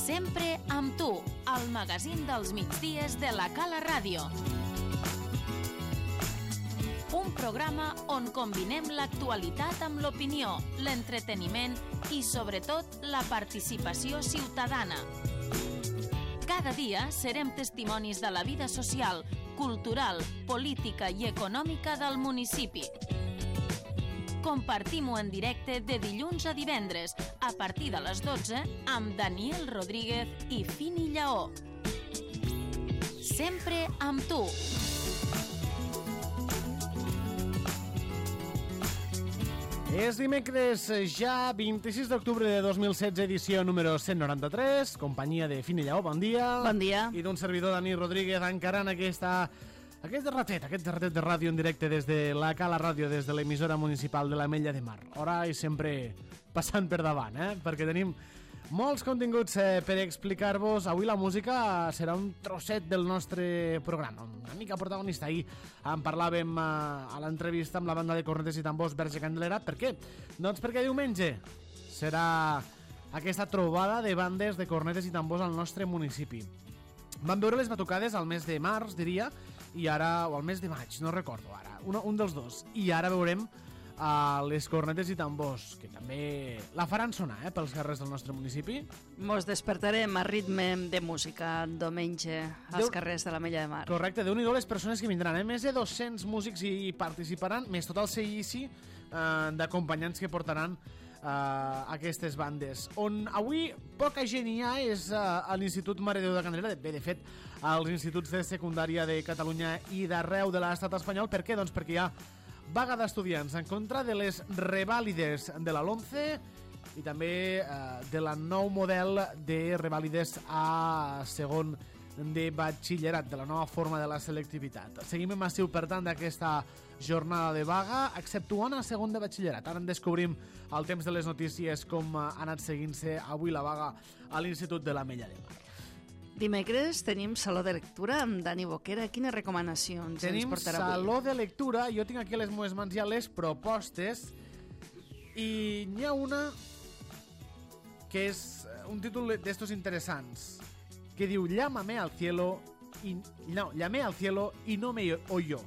Sempre amb tu, el magazín dels migdies de la Cala Ràdio. Un programa on combinem l'actualitat amb l'opinió, l'entreteniment i, sobretot, la participació ciutadana. Cada dia serem testimonis de la vida social, cultural, política i econòmica del municipi. Compartim-ho en directe de dilluns a divendres, a partir de les 12, amb Daniel Rodríguez i Fini Lleó. Sempre amb tu. És dimecres ja 26 d'octubre de 2016, edició número 193, companyia de Fini Lleó, bon dia. Bon dia. I d'un servidor, Dani Rodríguez, encarant aquest ratet de ràdio en directe des de la Cala Ràdio, des de l'emissora municipal de l'Ametlla de Mar. Hora i sempre passant per davant, perquè tenim molts continguts per explicar-vos. Avui la música serà un trosset del nostre programa, una mica protagonista. Ahir en parlàvem a l'entrevista amb la banda de cornetes i tambors Verge Candelera. Per què? Doncs perquè diumenge serà aquesta trobada de bandes de cornetes i tambors al nostre municipi. Vam veure les batucades al mes de març, diria, i ara, o al mes de maig, no recordo ara, un dels dos. I ara veurem les cornetes i tambors, que també la faran sonar pels carrers del nostre municipi. Mos despertarem a ritme de música diumenge als carrers de l'Ametlla de Mar. Correcte, Déu-n'hi-do les persones que vindran, més de 200 músics hi participaran, més tot el seguici d'acompanyants que portaran aquestes bandes. On avui poca gent hi ha és a l'Institut Mare de Déu de Candelera, de fet als instituts de secundària de Catalunya i d'arreu de l'estat espanyol. Per què? Doncs perquè hi ha vaga d'estudiants en contra de les revàlides de la LOMCE i també de la nou model de revàlides a segon de batxillerat, de la nova forma de la selectivitat. Seguim massiu, per tant, d'aquesta jornada de vaga, exceptuant a segon de batxillerat. Ara en descobrim al temps de les notícies com ha anat seguint-se avui la vaga a l'Institut de l'Ametlla de Mar. Dimecres tenim Saló de Lectura amb Dani Boquera. Quines recomanacions ens portarà avui? Tenim Saló de Lectura, jo tinc aquí a les meves mans ja les propostes, i n'hi ha una que és un títol d'estos interessants, que diu Llámame al cielo y no me oyó,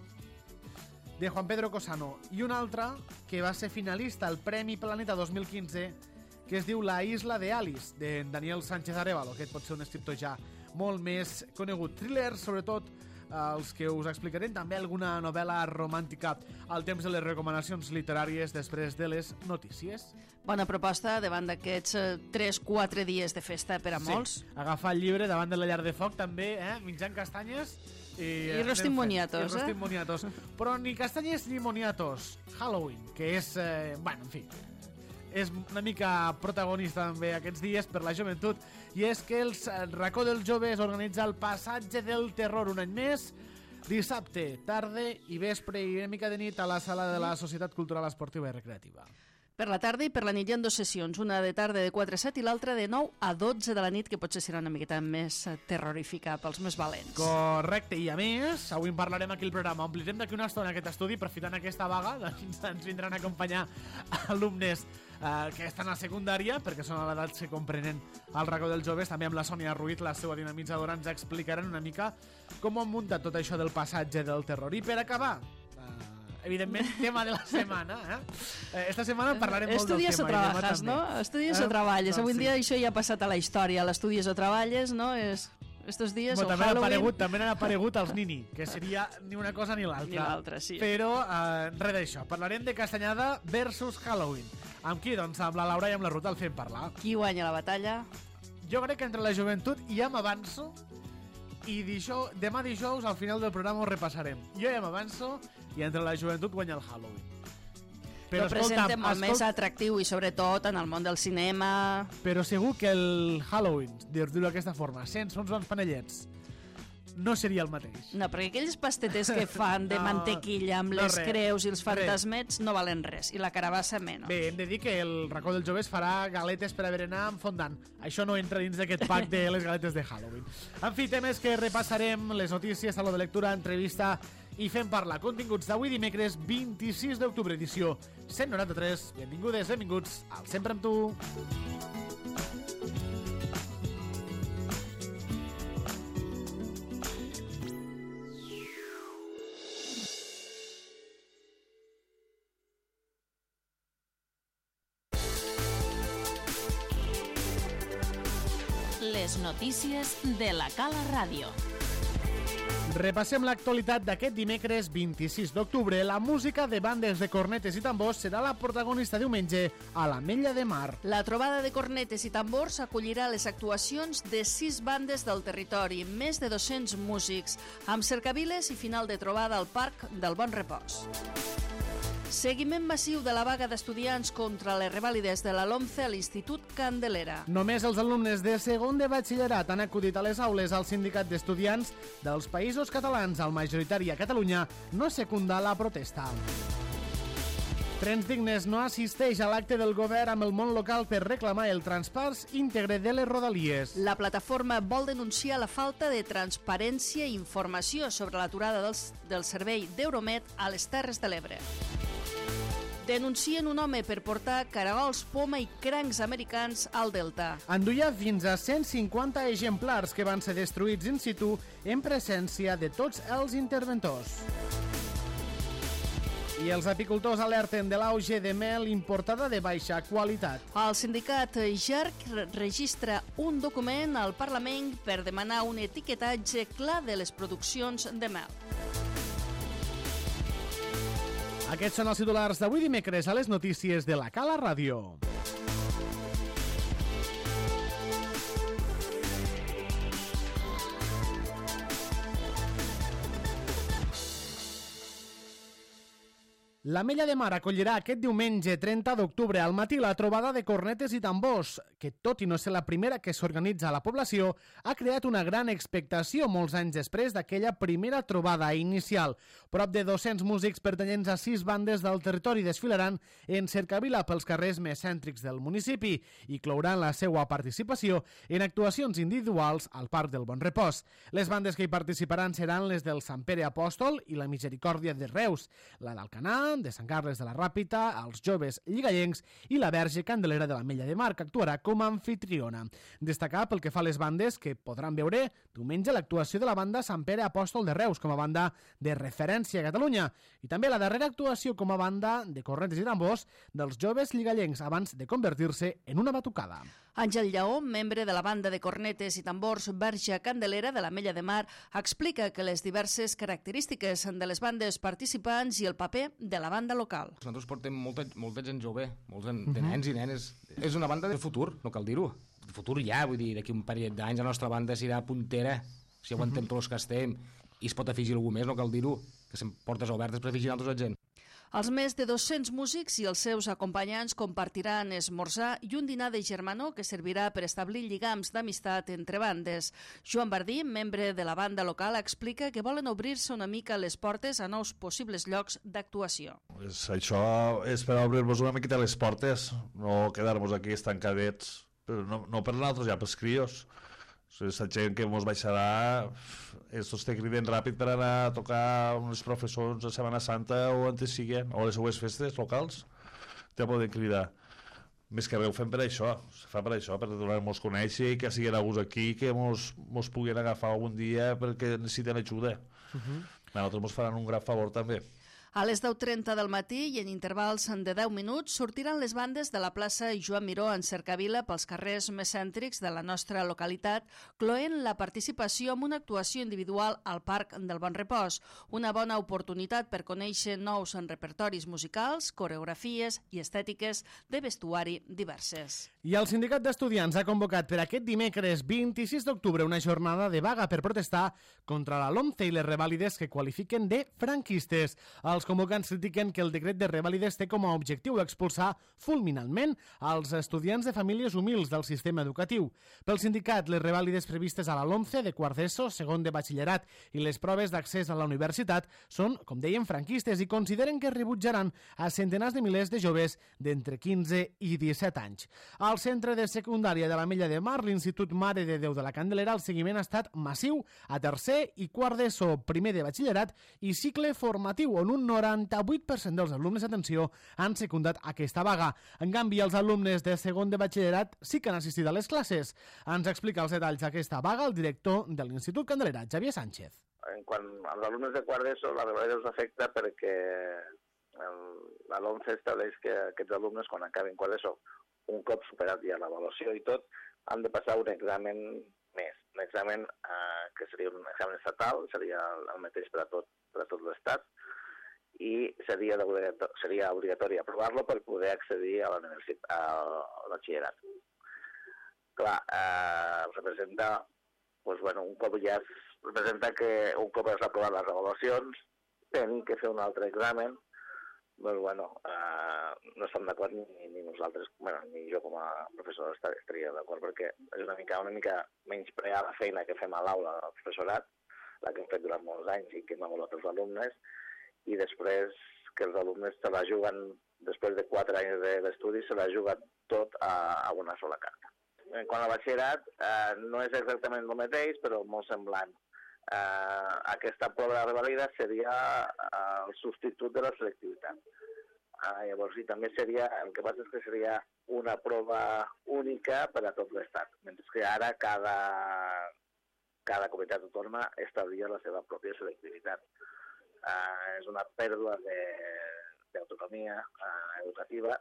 de Juan Pedro Cosano, i una altra que va ser finalista al Premi Planeta 2015, que es diu La isla de Alice, de Daniel Sánchez Arevalo. Aquest pot ser un escriptor ja molt més conegut. Thrillers, sobretot, els que us explicarem, també alguna novel·la romàntica al temps de les recomanacions literàries després de les notícies. Bona proposta davant d'aquests 3-4 dies de festa per a molts. Agafar el llibre davant de la llar de foc també, menjant castanyes i rostin moniatos, moniatos. Però ni castanyes ni moniatos. Halloween, que és, en fi, és una mica protagonista també aquests dies per la joventut, i és que el Racó dels Joves organitza el Passatge del Terror un any més, dissabte, tarde i vespre i una mica de nit a la sala de la Societat Cultural Esportiva i Recreativa. Per la tarda i per la nit hi ha 2 sessions, una de tarda de 4 a 7 i l'altra de 9 a 12 de la nit, que potser serà una miqueta més terrorífica pels més valents. Correcte, i a més, avui en parlarem aquí al programa, omplirem d'aquí una estona aquest estudi, aprofitant aquesta vaga, doncs ens vindran a acompanyar alumnes que estan a secundària, perquè són a l'edat que comprenen el Racó dels Joves. També amb la Sònia Ruiz, la seva dinamitzadora, ens explicaran una mica com han muntat tot això del Passatge del Terror. I per acabar, evidentment, tema de la setmana. Esta setmana parlarem molt del tema. Estudies o trabajas, no? Estudies o treballes. Avui en dia això ja ha passat a la història. L'estudies o treballes, no? Estos dies o Halloween... També n'han aparegut els Nini, que seria ni una cosa ni l'altra. Ni l'altra, sí. Però res d'això. Parlarem de Castanyada versus Halloween. Amb qui? Doncs amb la Laura i amb la Ruta el fem parlar. Qui guanya la batalla? Jo crec que entre la joventut ja m'avanço, i demà dijous al final del programa ho repassarem. Jo ja m'avanço i entre la joventut guanya el Halloween. Però ho presentem molt més atractiu i sobretot en el món del cinema. Però segur que el Halloween, dir-ho d'aquesta forma, sense uns bons panellets, no seria el mateix. No, perquè aquells pasteters que fan de mantequilla amb les creus i els fantasmets no valen res, i la carabassa menys. Bé, hem de dir que el Racó dels Joves farà galetes per a berenar amb fondant. Això no entra dins d'aquest pack de les galetes de Halloween. En fi, temes que repassarem, les notícies, saló de lectura, entrevista i fem parlar. Continguts d'avui dimecres 26 d'octubre, edició 193. Benvingudes, benvinguts al Sempre amb tu. Les notícies de la Cala Ràdio. Repassem l'actualitat d'aquest dimecres 26 d'octubre. La música de bandes de cornetes i tambors serà la protagonista diumenge a l'Ametlla de Mar. La trobada de cornetes i tambors acollirà les actuacions de 6 bandes del territori, més de 200 músics, amb cercaviles i final de trobada al Parc del Bon Repòs. Seguiment massiu de la vaga d'estudiants contra les revàlides de la LOMCE a l'Institut Candelera. Només els alumnes de segon de batxillerat han acudit a les aules al sindicat d'estudiants dels Països Catalans. El majoritari a Catalunya no secunda la protesta. Trens Dignes no assisteix a l'acte del govern amb el món local per reclamar el traspàs íntegre de les rodalies. La plataforma vol denunciar la falta de transparència i informació sobre l'aturada del servei d'Euromed a les Terres de l'Ebre. Denuncien un home per portar caragols, poma i crancs americans al Delta. Enduia fins a 150 exemplars que van ser destruïts in situ en presència de tots els interventors. I els apicultors alerten de l'auge de mel importada de baixa qualitat. El sindicat JERC registra un document al Parlament per demanar un etiquetatge clar de les produccions de mel. Aquests són els titulars d'avui dimecres a les notícies de la Cala Ràdio. L'Ametlla de Mar acollirà aquest diumenge 30 d'octubre al matí la trobada de cornetes i tambors, que tot i no ser la primera que s'organitza a la població, ha creat una gran expectació molts anys després d'aquella primera trobada inicial. Prop de 200 músics pertanyents a 6 bandes del territori desfilaran en cercavila pels carrers més cèntrics del municipi i clouran la seva participació en actuacions individuals al Parc del Bon Repòs. Les bandes que hi participaran seran les del Sant Pere Apòstol i la Misericòrdia de Reus, la d'Alcanar, de Sant Carles de la Ràpita, els Joves Lligallencs i la Verge Candelera de l'Ametlla de Mar, que actuarà com a anfitriona. Destacar pel que fa a les bandes que podran veure diumenge l'actuació de la banda Sant Pere Apòstol de Reus com a banda de referència a Catalunya i també la darrera actuació com a banda de cornetes i tambors dels Joves Lligallencs abans de convertir-se en una batucada. Àngel Lleó, membre de la banda de cornetes i tambors Verge Candelera de l'Ametlla de Mar, explica que les diverses característiques de les bandes participants i el paper de la banda local. Nosaltres portem molta gent jove, molts de nens i nenes. És una banda de futur, no cal dir-ho. De futur ja, vull dir, d'aquí un parell d'anys la nostra banda serà puntera, si aguantem tots els que estem, i es pot afegir algú més, no cal dir-ho, que són portes obertes per afegir altres gent. Els més de 200 músics i els seus acompanyants compartiran esmorzar i un dinar de germanor que servirà per establir lligams d'amistat entre bandes. Joan Bardí, membre de la banda local, explica que volen obrir-se una mica les portes a nous possibles llocs d'actuació. Això és per obrir-nos una miqueta les portes, no quedar-nos aquí estancadets, però no per nosaltres, ja pels crios. Aquesta gent que ens baixarà estos te criden ràpid per anar a tocar uns professors a Setmana Santa o antes siguen, o les seues festes locals, te poden cridar. Més que res ho fem per això, per donar-nos a conèixer i que siguin alguns aquí que mos puguin agafar algun dia perquè necessiten ajuda. A nosaltres mos faran un gran favor també. A les 10:30 del matí i en intervals de 10 minuts sortiran les bandes de la plaça Joan Miró en cercavila pels carrers més cèntrics de la nostra localitat, cloent la participació amb una actuació individual al Parc del Bon Repòs, una bona oportunitat per conèixer nous repertoris musicals, coreografies i estètiques de vestuari diverses. I el sindicat d'estudiants ha convocat per aquest dimecres 26 d'octubre una jornada de vaga per protestar contra la LOMCE i les revàlides que qualifiquen de franquistes. Els convocants critiquen que el decret de revàlides té com a objectiu expulsar fulminantment els estudiants de famílies humils del sistema educatiu. Pel sindicat, les revàlides previstes a la LOMCE de quart d'ESO, segon de batxillerat i les proves d'accés a la universitat són, com deien, franquistes i consideren que rebutjaran a centenars de milers de joves d'entre 15 i 17 anys. Al centre de secundària de l'Ametlla de Mar, l'Institut Mare de Déu de la Candelera, el seguiment ha estat massiu a tercer i quart d'ESO, primer de batxillerat i cicle formatiu, on un 98% dels alumnes, atenció, han secundat aquesta vaga. En canvi, els alumnes de segon de batxillerat sí que han assistit a les classes. Ens explica els detalls d'aquesta vaga el director de l'Institut Candelera, Xavier Sánchez. En quant als alumnes de quart d'ESO, la revàlida els afecta perquè la LOMCE estableix que aquests alumnes, quan acaben quart d'ESO, un cop superat ja l'avaluació i tot, han de passar un examen més. Un examen que seria un examen estatal, seria el mateix per a tot l'Estat, i seria obligatori aprovar-lo per poder accedir a la universitat, al batxillerat. Clar, representa, un cop es aproven les avaluacions, tenir que fer un altre examen, no estem d'acord ni nosaltres, ni jo com a professor estaria d'acord, perquè és una mica menysprear la feina que fem a l'aula del professorat, la que hem fet durant molts anys i que hem avaluat els alumnes, i després que els alumnes se la juguen, després de 4 anys d'estudi, se la juguen tot a una sola carta. En quant al batxillerat, no és exactament el mateix, però molt semblant. Aquesta prova de revalida seria el substitut de la selectivitat. Llavors, i també seria, el que passa és que seria una prova única per a tot l'Estat, mentre que ara cada comunitat autònoma establia la seva pròpia selectivitat. És una pèrdua d'autonomia educativa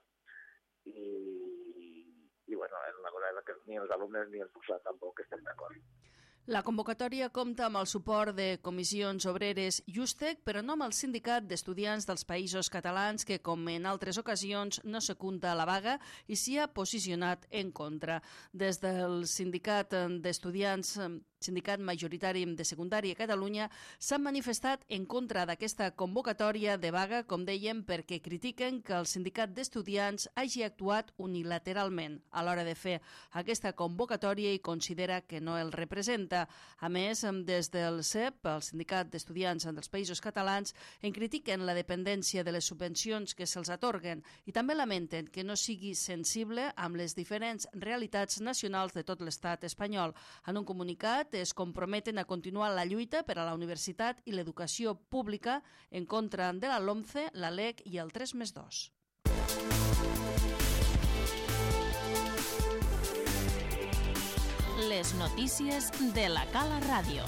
i és una cosa que ni els alumnes ni els professors tampoc estem d'acord. La convocatòria compta amb el suport de Comissions Obreres i USTEC, però no amb el Sindicat d'Estudiants dels Països Catalans, que, com en altres ocasions, no secunda la vaga i s'hi ha posicionat en contra. Des del Sindicat d'Estudiants, sindicat majoritari de secundària a Catalunya, s'han manifestat en contra d'aquesta convocatòria de vaga, com dèiem, perquè critiquen que el sindicat d'estudiants hagi actuat unilateralment a l'hora de fer aquesta convocatòria i considera que no el representa. A més, des del CEP, el Sindicat d'Estudiants dels Països Catalans, en critiquen la dependència de les subvencions que se'ls atorguen i també lamenten que no sigui sensible amb les diferents realitats nacionals de tot l'estat espanyol. En un comunicat, es comprometen a continuar la lluita per a la universitat i l'educació pública en contra de la LOMCE, la LEC i el 3+2. Les notícies de la Cala Ràdio.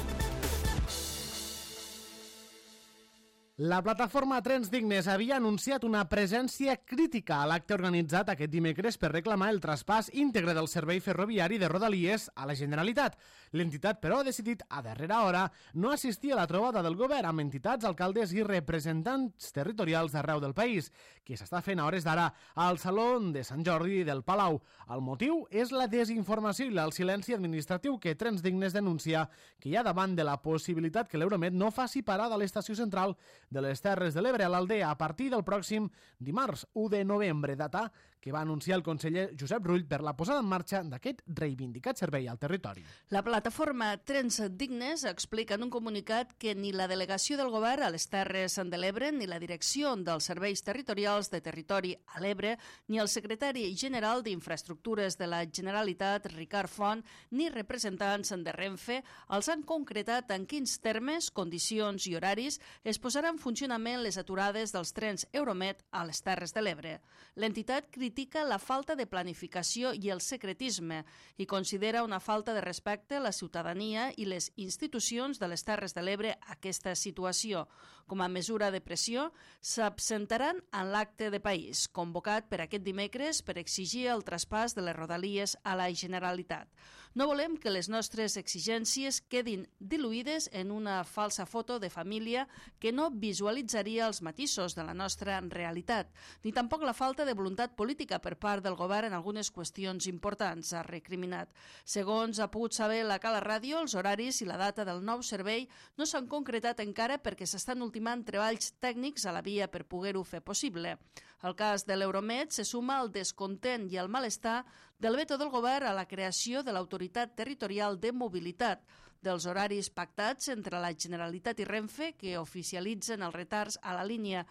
La plataforma Trens Dignes havia anunciat una presència crítica a l'acte organitzat aquest dimecres per reclamar el traspàs íntegre del servei ferroviari de Rodalies a la Generalitat. L'entitat, però, ha decidit a darrera hora no assistir a la trobada del govern amb entitats, alcaldes i representants territorials d'arreu del país, que s'està fent a hores d'ara al Saló de Sant Jordi del Palau. El motiu és la desinformació i el silenci administratiu que Trens Dignes denuncia que hi ha davant de la possibilitat que l'Euromed no faci parada a l'estació central de les Terres de l'Ebre a l'Aldea a partir del pròxim dimarts 1 de novembre, data que va anunciar el conseller Josep Rull per la posada en marxa d'aquest reivindicat servei al territori. La plataforma Trens Dignes explica en un comunicat que ni la delegació del govern a les Terres de l'Ebre ni la direcció dels serveis territorials de territori a l'Ebre ni el secretari general d'Infraestructures de la Generalitat, Ricard Font, ni representants de Renfe els han concretat en quins termes, condicions i horaris es posaran en funcionament les aturades dels trens Euromed a les Terres de l'Ebre. L'entitat critica la falta de planificació i el secretisme i considera una falta de respecte a la ciutadania i les institucions de les Terres de l'Ebre aquesta situació. Com a mesura de pressió, s'absentaran en l'acte de país, convocat per aquest dimecres per exigir el traspàs de les Rodalies a la Generalitat. No volem que les nostres exigències quedin diluïdes en una falsa foto de família que no visualitzaria els matisos de la nostra realitat, ni tampoc la falta de voluntat política per part del govern en algunes qüestions importants, ha recriminat. Segons ha pogut saber la Cala Ràdio, els horaris i la data del nou servei no s'han concretat encara perquè s'estan ultimant treballs tècnics a la via per poder-ho fer possible. El cas de l'Euromed se suma al descontent i al malestar del veto del govern a la creació de l'Autoritat Territorial de Mobilitat, dels horaris pactats entre la Generalitat i Renfe que oficialitzen els retards a la línia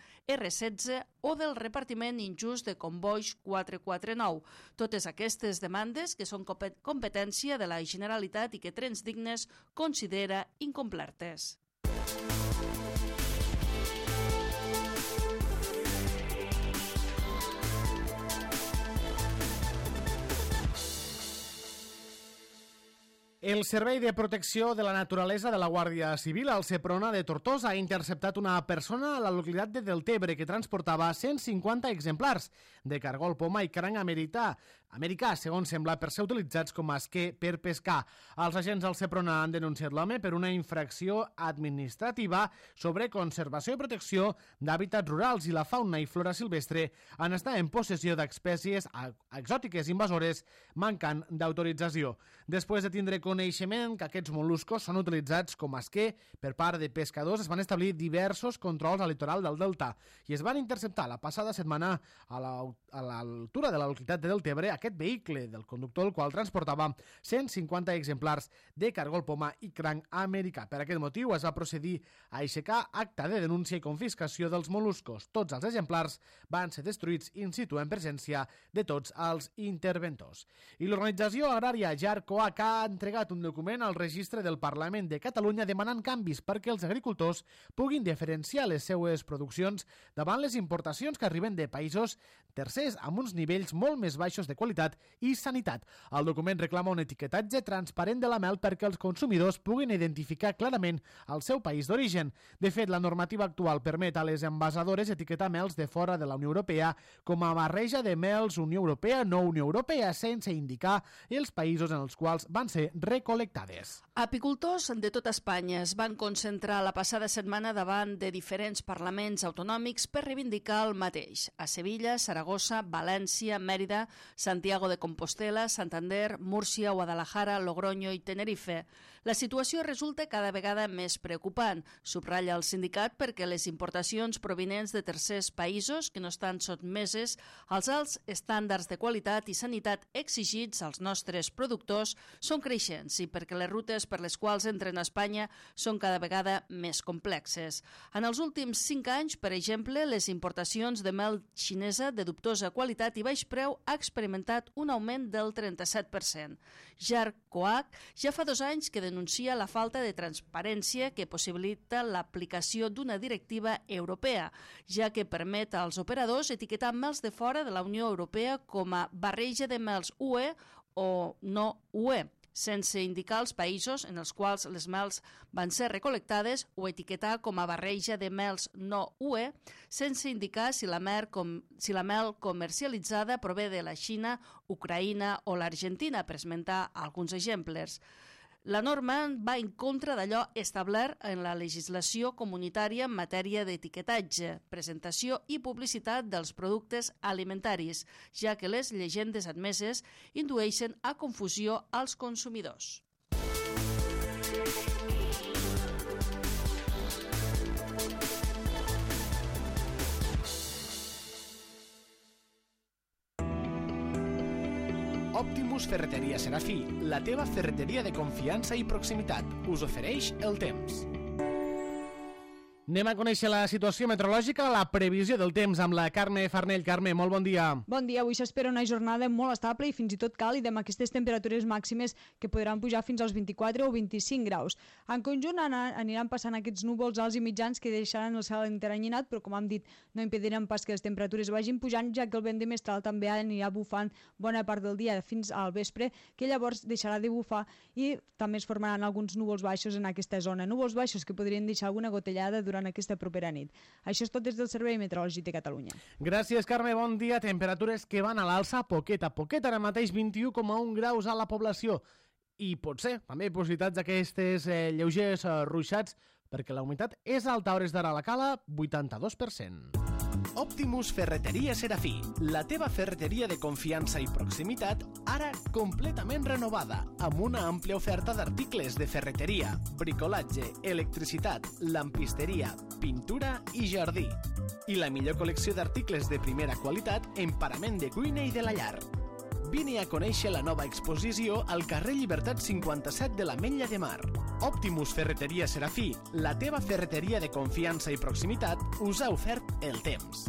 R16 o del repartiment injust de Comboix 449. Totes aquestes demandes que són competència de la Generalitat i que Trens Dignes considera incomplertes. El Servei de Protecció de la Naturalesa de la Guàrdia Civil al Seprona de Tortosa ha interceptat una persona a la localitat de Deltebre que transportava 150 exemplars de cargol poma i cranc americà americà, segons sembla, per ser utilitzats com a esquer per pescar. Els agents del Seprona han denunciat l'home per una infracció administrativa sobre conservació i protecció d'hàbitats rurals i la fauna i flora silvestre en estar en possessió d'espècies exòtiques invasores mancant d'autorització. Després de tindre coneixement que aquests mol·luscos són utilitzats com a esquer per part de pescadors, es van establir diversos controls al litoral del Delta i es van interceptar la passada setmana a l'altura de la localitat de Deltebre aquest vehicle del conductor, el qual transportava 150 exemplars de cargol poma i cranc americà. Per aquest motiu es va procedir a aixecar acta de denúncia i confiscació dels mol·luscos. Tots els exemplars van ser destruïts in situ en presència de tots els interventors. I l'organització agrària JARCOAC ha entregat un document al registre del Parlament de Catalunya demanant canvis perquè els agricultors puguin diferenciar les seues produccions davant les importacions que arriben de països tercers amb uns nivells molt més baixos de qualitat i sanitat. El document reclama un etiquetatge transparent de la mel perquè els consumidors puguin identificar clarament el seu país d'origen. De fet, la normativa actual permet a les envasadores etiquetar mels de fora de la Unió Europea com a barreja de mels Unió Europea, no Unió Europea, sense indicar els països en els quals van ser recol·lectades. Apicultors de tota Espanya es van concentrar la passada setmana davant de diferents parlaments autonòmics per reivindicar el mateix. A Sevilla, Saragossa, València, Mèrida, Santiago de Compostela, Santander, Múrcia, Guadalajara, Logroño i Tenerife. La situació resulta cada vegada més preocupant, subratlla el sindicat, perquè les importacions provinents de tercers països que no estan sotmeses als alts estàndards de qualitat i sanitat exigits als nostres productors són creixents i perquè les rutes per les quals entren a Espanya són cada vegada més complexes. En els últims 5 anys, per exemple, les importacions de mel xinesa de dubtosa qualitat i baix preu ha experimentat un augment del 37%. JARCOAC ja fa 2 anys que denuncia la falta de transparència que possibilita l'aplicació d'una directiva europea, ja que permet als operadors etiquetar mels de fora de la Unió Europea com a barreja de mels UE o no UE, sense indicar els països en els quals les mels van ser recol·lectades o etiquetar com a barreja de mels no UE, sense indicar si la mel comercialitzada prové de la Xina, Ucraïna o l'Argentina, per esmentar alguns exemples. La norma va en contra d'allò establert en la legislació comunitària en matèria d'etiquetatge, presentació i publicitat dels productes alimentaris, ja que les llegendes admeses indueixen a confusió als consumidors. Optimus Ferreteria Serafí, la teva ferreteria de confiança i proximitat, us ofereix el temps. Anem a conèixer la situació meteorològica, la previsió del temps amb la Carme Farnell. Carme, molt bon dia. Bon dia, avui s'espera una jornada molt estable i fins i tot càlida, amb aquestes temperatures màximes que podran pujar fins als 24 o 25 graus. En conjunt aniran passant aquests núvols alts i mitjans que deixaran el cel enteranyinat, però com hem dit, no impediran pas que les temperatures vagin pujant, ja que el vent de mestral també anirà bufant bona part del dia fins al vespre, que llavors deixarà de bufar i també es formaran alguns núvols baixos en aquesta zona. Núvols baixos que podrien deixar alguna gotellada durant aquesta propera nit. Això és tot des del Servei Meteorològic de Catalunya. Gràcies, Carme. Bon dia. Temperatures que van a l'alça poquet a poquet. Ara mateix 21,1 graus a la població. I potser també possibilitats d'aquestes lleugers ruixats, perquè la humitat és alta a hores d'ara a la Cala, 82%. Optimus Ferreteria Serafí, la teva ferreteria de confiança i proximitat, ara completament renovada, amb una àmplia oferta d'articles de ferreteria, bricolatge, electricitat, lampisteria, pintura i jardí. I la millor col·lecció d'articles de primera qualitat en parament de cuina i de la llar. Vine a conèixer la nova exposició al carrer Llibertat 57 de l'Ametlla de Mar. Optimus Ferreteria Serafí, la teva ferreteria de confiança i proximitat, us ha ofert el temps.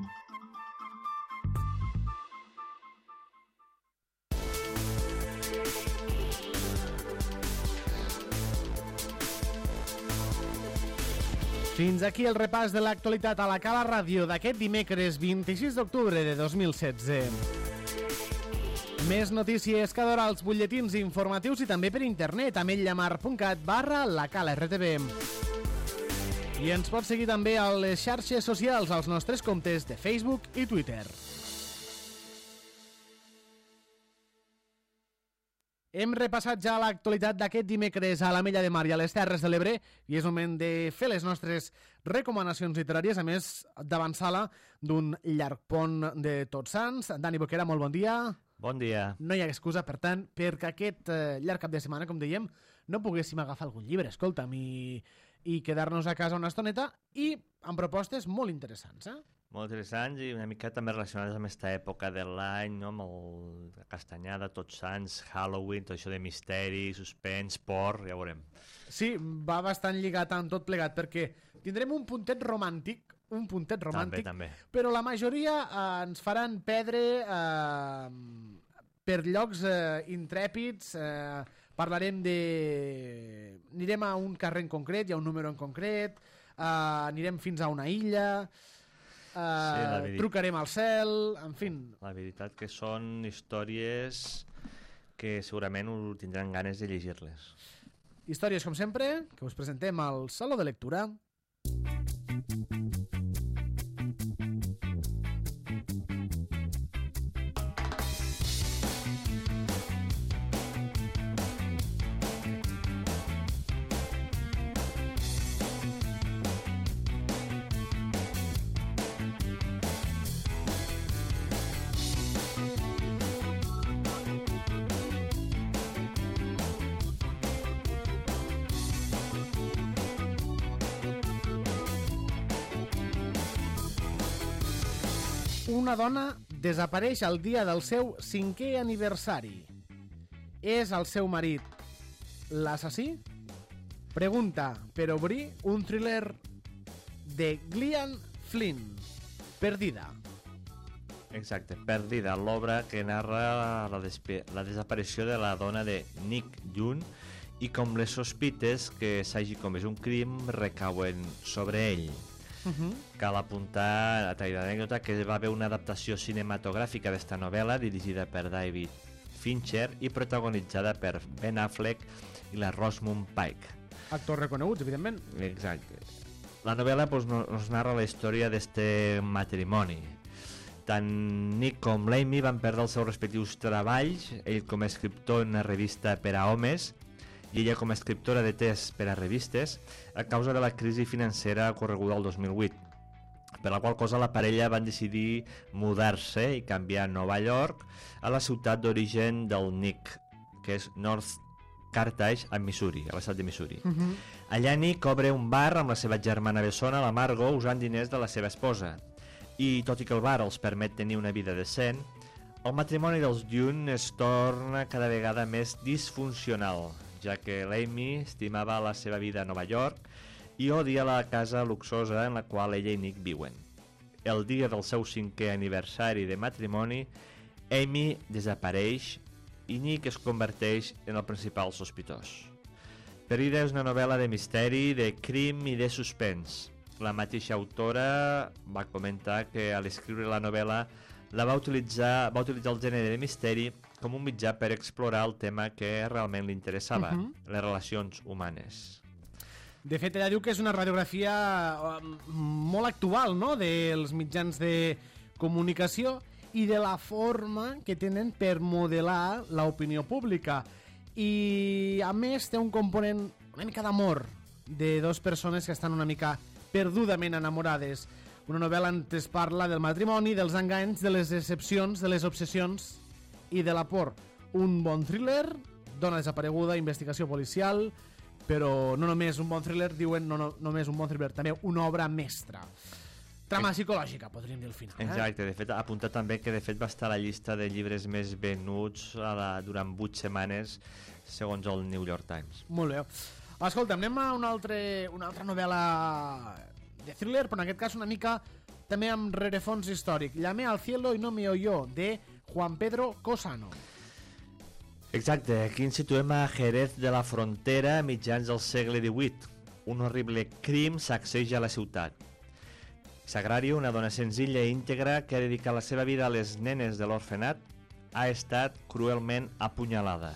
Fins aquí el repàs de l'actualitat a la Cala Ràdio d'aquest dimecres 26 d'octubre de 2016. Més notícies cada hora als butlletins informatius i també per internet a ametlllamar.cat/lacalartv. I ens pots seguir també a les xarxes socials als nostres comptes de Facebook i Twitter. Hem repassat ja l'actualitat d'aquest dimecres a l'Ametlla de Mar i a les Terres de l'Ebre i és moment de fer les nostres recomanacions literàries, a més d'avançar-la d'un llarg pont de Tots Sants. Dani Boquera, molt bon dia. Bon dia. No hi ha excusa, per tant, perquè aquest llarg cap de setmana, com dèiem, no poguéssim agafar algun llibre, escolta'm, i quedar-nos a casa una estoneta i amb propostes molt interessants, Molt interessants i una mica també relacionades amb aquesta època de l'any, no? Amb la castanyada, Tots Sants, Halloween, tot això de misteri, suspens, por, ja veurem. Sí, va bastant lligat amb tot plegat, perquè tindrem un puntet romàntic, També. però la majoria ens faran perdre per llocs intrèpids, parlarem de... Anirem a un carrer en concret, hi ha un número en concret, anirem fins a una illa... trucarem al cel, en fi. La veritat que són històries que segurament ho tindran ganes de llegir-les. Històries, com sempre, que us presentem al Saló de Lectura. Una dona desapareix el dia del seu 5è aniversari. És el seu marit l'assassí? Pregunta per obrir un thriller de Gillian Flynn, Perdida. Exacte, Perdida, l'obra que narra la desaparició de la dona de Nick June i com les sospites que s'hagi comès un crim recauen sobre ell. Cal apuntar a tall d'anècdota que va haver una adaptació cinematogràfica d'esta novel·la dirigida per David Fincher i protagonitzada per Ben Affleck i la Rosamund Pike. Actors reconeguts, evidentment. Exacte. La novel·la nos narra la història d'este matrimoni. Tant Nick com l'Amy van perdre els seus respectius treballs, ell com a escriptor en una revista per a homes i ella com a escriptora de tests per a revistes a causa de la crisi financera ocorreguda el 2008, per la qual cosa la parella van decidir mudar-se i canviar a Nova York a la ciutat d'origen del Nick, que és North Carthage, a Missouri, a l'estat de Missouri. Allà Nick obre un bar amb la seva germana bessona, la Margo, usant diners de la seva esposa. I tot i que el bar els permet tenir una vida decent, el matrimoni dels Dune es torna cada vegada més disfuncional, ja que l'Amy estimava la seva vida a Nova York i odia la casa luxosa en la qual ella i Nick viuen. El dia del seu 5è aniversari de matrimoni, Amy desapareix i Nick es converteix en el principal sospitós. Perdida és una novel·la de misteri, de crim i de suspens. La mateixa autora va comentar que a l'escriure la novel·la va utilitzar el gènere de misteri com un mitjà per explorar el tema que realment li interessava, les relacions humanes. De fet, ella diu que és una radiografia molt actual, no?, dels mitjans de comunicació i de la forma que tenen per modelar l'opinió pública. I, a més, té un component una mica d'amor de dues persones que estan una mica perdudament enamorades. Una novel·la on es parla del matrimoni, dels enganys, de les decepcions, de les obsessions i de la por. Un bon thriller, dona desapareguda, investigació policial, però no només un bon thriller, diuen no només un bon thriller, també una obra mestra. Trama psicològica, podríem dir al final. Exacte, de fet, apuntat també que de fet va estar a la llista de llibres més venuts durant 8 setmanes, segons el New York Times. Molt bé. Escolta, anem a una altra novel·la de thriller, però en aquest cas una mica també amb rerefons històric. Llamé al cielo y no me oyó, de Juan Pedro Cosano. Exacte, aquí ens situem a Jerez de la Frontera a mitjans del segle XVIII. Un horrible crim sacseja a la ciutat. Sagrario, una dona senzilla i íntegra que ha dedicat la seva vida a les nenes de l'orfenat, ha estat cruelment apunyalada.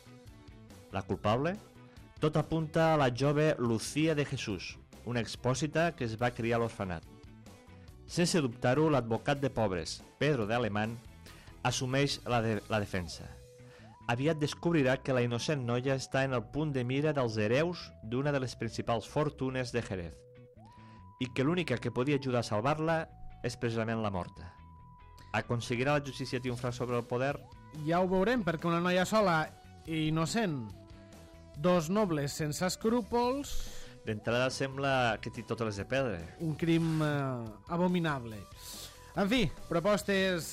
La culpable? Tot apunta a la jove Lucía de Jesús, una expòsita que es va criar a l'orfenat. Sense dubtar-ho, l'advocat de pobres, Pedro de Alemán, assumeix la defensa. aviat descobrirà que la innocent noia està en el punt de mira dels hereus d'una de les principals fortunes de Jerez i que l'única que podia ajudar a salvar-la és precisament la morta. Aconseguirà la justícia triomfar sobre el poder? Ja ho veurem, perquè una noia sola i innocent, dos nobles sense escrúpols... D'entrada sembla que té totes les de perdre. Un crim abominable. En fi, propostes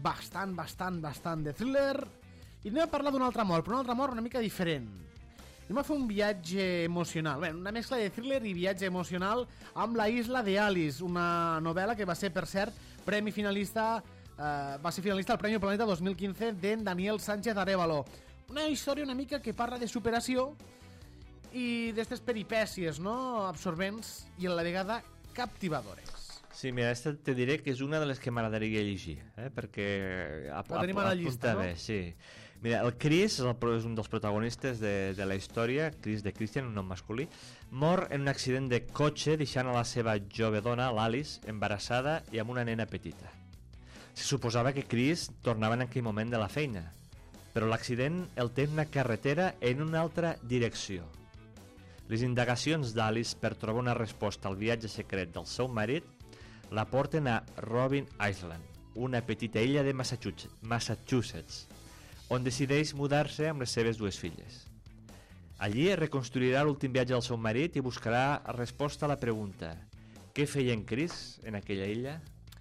bastant de thriller. I anem a parlar d'un altre amor, però un altre amor una mica diferent. Anem a fer un viatge emocional. Bé, una mescla de thriller i viatge emocional amb La isla de Alice, una novel·la que va ser, per cert, premi finalista... va ser finalista al Premi Planeta 2015 d'en Daniel Sánchez Arévalo. Una història una mica que parla de superació i d'estes peripècies, no?, absorbents i a la vegada captivadores. Sí, mira, aquesta te diré que és una de les que m'agradaria llegir, perquè... La tenim a la llista, no? Bé, sí. Mira, el Chris és un dels protagonistes de la història, Chris de Christian, un nom masculí, mor en un accident de cotxe deixant a la seva jove dona, l'Alice, embarassada i amb una nena petita. Se suposava que Chris tornava en aquell moment de la feina, però l'accident el té en una carretera en una altra direcció. Les indagacions d'Alice per trobar una resposta al viatge secret del seu marit la porten a Robin Island, una petita illa de Massachusetts, on decideix mudar-se amb les seves dues filles. Allí reconstruirà l'últim viatge del seu marit i buscarà resposta a la pregunta: què feia en Chris en aquella illa?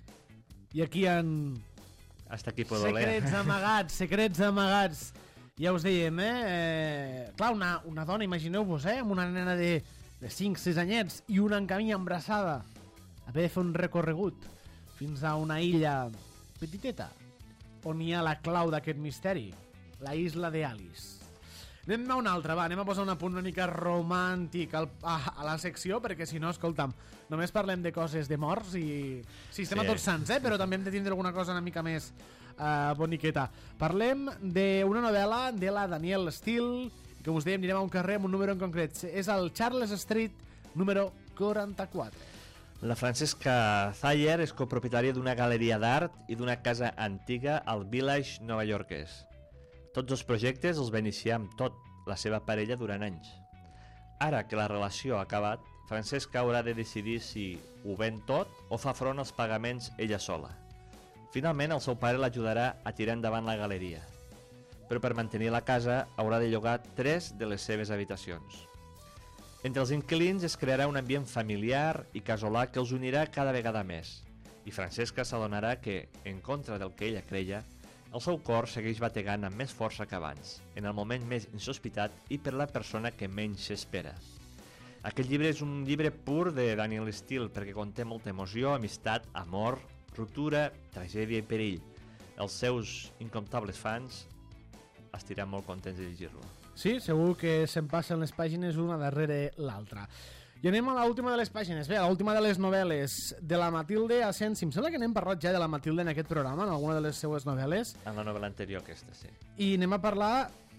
I aquí han... Hasta aquí puedo leer. Secrets amagats. Ja us dèiem, clar, una dona, imagineu-vos, amb una nena de 5-6 anyets i una en camí embrassada, haver de fer un recorregut fins a una illa petiteta on hi ha la clau d'aquest misteri, la isla de Alice. Anem a una altra, anem a posar un apunt una mica romàntic a la secció, perquè si no, escolta'm, només parlem de coses de morts i... Sí, estem a tots sants, però també hem de tindre alguna cosa una mica més boniqueta. Parlem d'una novel·la de la Danielle Steel, que us dèiem, anirem a un carrer amb un número en concret. És el Charles Street, número 44. La Francesca Thayer és copropietària d'una galeria d'art i d'una casa antiga al Village novaiorquès. Tots els projectes els va iniciar amb tot la seva parella durant anys. Ara que la relació ha acabat, Francesca haurà de decidir si ho ven tot o fa front als pagaments ella sola. Finalment, el seu pare l'ajudarà a tirar endavant la galeria, però per mantenir la casa haurà de llogar 3 de les seves habitacions. Entre els inquilins es crearà un ambient familiar i casolà que els unirà cada vegada més, i Francesca s'adonarà que, en contra del que ella creia, el seu cor segueix bategant amb més força que abans, en el moment més insospitat i per la persona que menys s'espera. Aquest llibre és un llibre pur de Danielle Steel perquè conté molta emoció, amistat, amor, ruptura, tragèdia i perill. Els seus incomptables fans estiran molt contents de llegir-lo. Sí, segur que se'n passen les pàgines una darrere l'altra. I anem a l'última de les pàgines. Bé, a l'última de les novel·les de la Matilde Asensi. Em sembla que n'hem parlat ja de la Matilde en aquest programa, en alguna de les seues novel·les. En la novel·la anterior aquesta, sí. I anem a parlar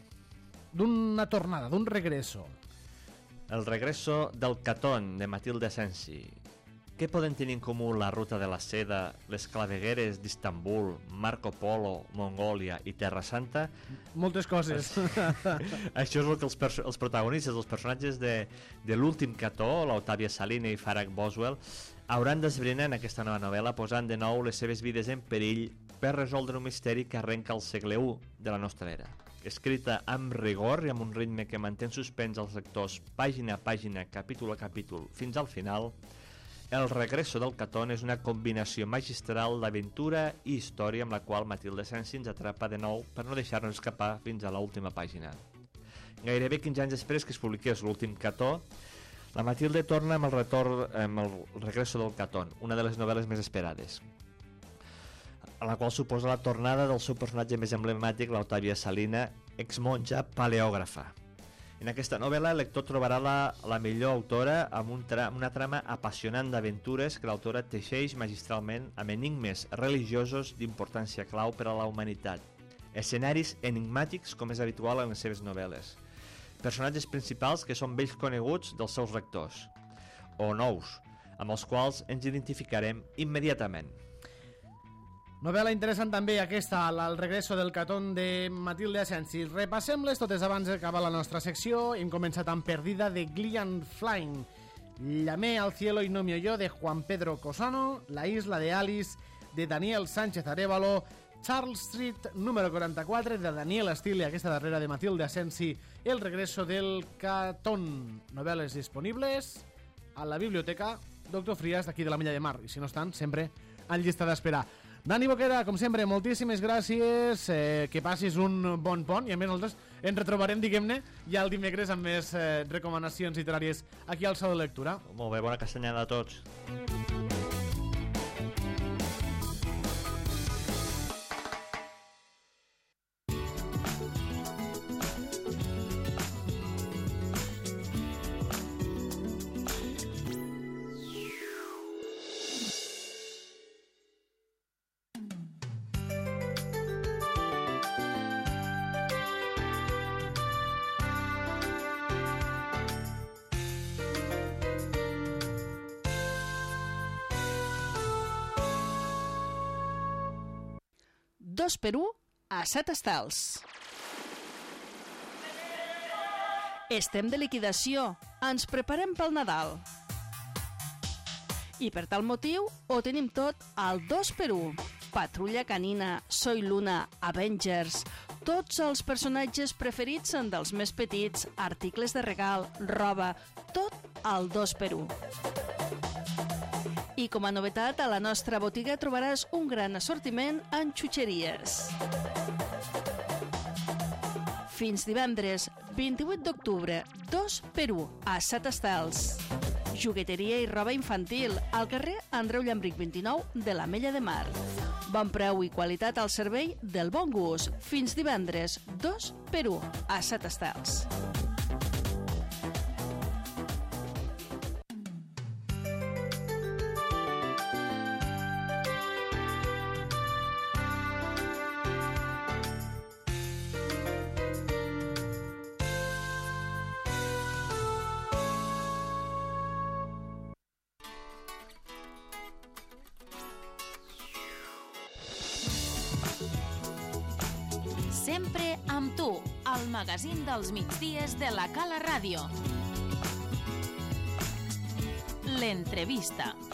d'una tornada, d'un regreso. El regreso del Catón, de Matilde Asensi. Què poden tenir en comú la ruta de la seda, les clavegueres d'Istanbul, Marco Polo, Mongòlia i Terra Santa? Moltes coses. Això és el que els protagonistes, els personatges de l'últim Cató, l'Octavia Salina i Farag Boswell, hauran d'esbrinar en aquesta nova novel·la posant de nou les seves vides en perill per resoldre un misteri que arrenca al segle I de la nostra era. Escrita amb rigor i amb un ritme que manté en suspens els lectors pàgina a pàgina, capítol a capítol, fins al final, El regreso del Catón és una combinació magistral d'aventura i història amb la qual Matilde Asensi ens atrapa de nou per no deixar-nos escapar fins a l'última pàgina. Gairebé 15 anys després que es publiqués l'últim Cató, la Matilde torna amb el regreso del Catón, una de les novel·les més esperades, a la qual suposa la tornada del seu personatge més emblemàtic, l'Octavia Salina, exmonja paleògrafa. En aquesta novel·la el lector trobarà la millor autora amb una trama apassionant d'aventures que l'autora teixeix magistralment amb enigmes religiosos d'importància clau per a la humanitat, escenaris enigmàtics com és habitual en les seves novel·les, personatges principals que són vells coneguts dels seus lectors, o nous, amb els quals ens identificarem immediatament. Novel·la interessant també aquesta, el regreso del Catón de Matilde Asensi. Repassem-les totes abans d'acabar la nostra secció. Hem començat amb Perdida de Gillian Flynn, Llamé al cielo y no me oyó de Juan Pedro Cosano, La isla de Alice de Daniel Sánchez Arévalo, Charles Street número 44 de Daniel Steele, aquesta darrera de Matilde Asensi, El regreso del Catón. Novel·les disponibles a la biblioteca Doctor Frías d'aquí de la Milla de Mar, i si no estan, sempre en llista d'espera. Dani Boquera, com sempre, moltíssimes gràcies, que passis un bon pont, i a més nosaltres ens retrobarem, diguem-ne, ja el dimecres amb més recomanacions literàries aquí al Saló de Lectura. Molt bé, bona castanyada a tots. Dos per un a 7 estals. Estem de liquidació. Ens preparem pel Nadal. I per tal motiu ho tenim tot al 2 per 1. Patrulla Canina, Soy Luna, Avengers, tots els personatges preferits dels més petits, articles de regal, roba, tot al 2 per 1. I com a novetat, a la nostra botiga trobaràs un gran assortiment en xutxeries. Fins divendres, 28 d'octubre, 2 per 1 a 7 estels. Jogueteria i roba infantil al carrer Andreu Llambric 29 de l'Ametlla de Mar. Bon preu i qualitat al servei del bon gust. Fins divendres, 2 per 1 a 7 estels. Sempre amb tu, al magazín dels migdies de la Cala Ràdio. L'entrevista.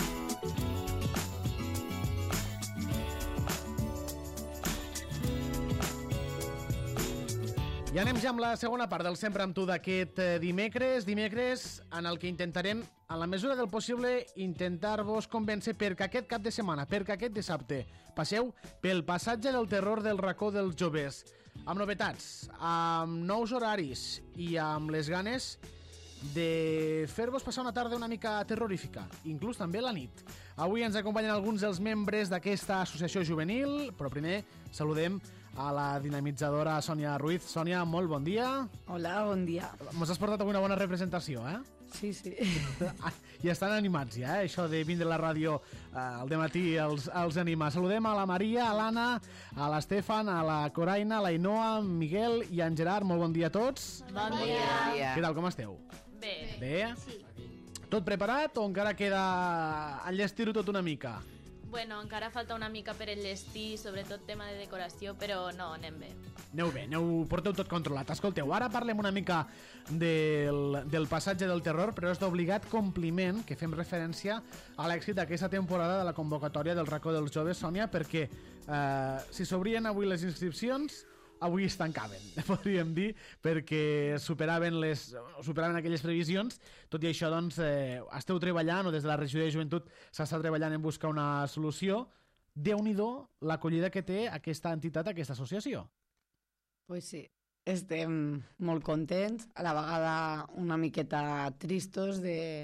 I anem ja amb la segona part del Sempre amb tu d'aquest dimecres en el que intentarem, en la mesura del possible, intentar-vos convèncer perquè aquest cap de setmana, perquè aquest dissabte, passeu pel passatge del terror del racó dels joves, amb novetats, amb nous horaris i amb les ganes de fer-vos passar una tarda una mica terrorífica, inclús també la nit. Avui ens acompanyen alguns dels membres d'aquesta associació juvenil, però primer saludem a la dinamitzadora Sònia Ruiz. Sònia, molt bon dia. Hola, bon dia. Mos has portat avui una bona representació, eh? Sí, sí. I estan animats ja, això de vindre a la ràdio al dematí els anima. Saludem a la Maria, a l'Anna, a l'Estefan, a la Coraina, a la Inoa, a Miguel i a en Gerard. Molt bon dia a tots. Bon dia. Què tal, com esteu? Bé. Bé? Sí. Tot preparat o encara queda enllestir-ho tot una mica? Bueno, encara falta una mica per enllestir, sobretot tema de decoració, però no, anem bé. Aneu bé, porteu tot controlat. Escolteu, ara parlem una mica del passatge del terror, però és d'obligat compliment que fem referència a l'èxit d'aquesta temporada de la convocatòria del racó dels joves, Sònia, perquè si s'obrien avui les inscripcions, avui es tancaven, podríem dir, perquè superaven aquelles previsions. Tot i això, doncs, esteu treballant, o des de la regió de joventut s'està treballant en buscar una solució. Déu-n'hi-do l'acollida que té aquesta entitat, aquesta associació. Pues sí, estem molt contents, a la vegada una miqueta tristos de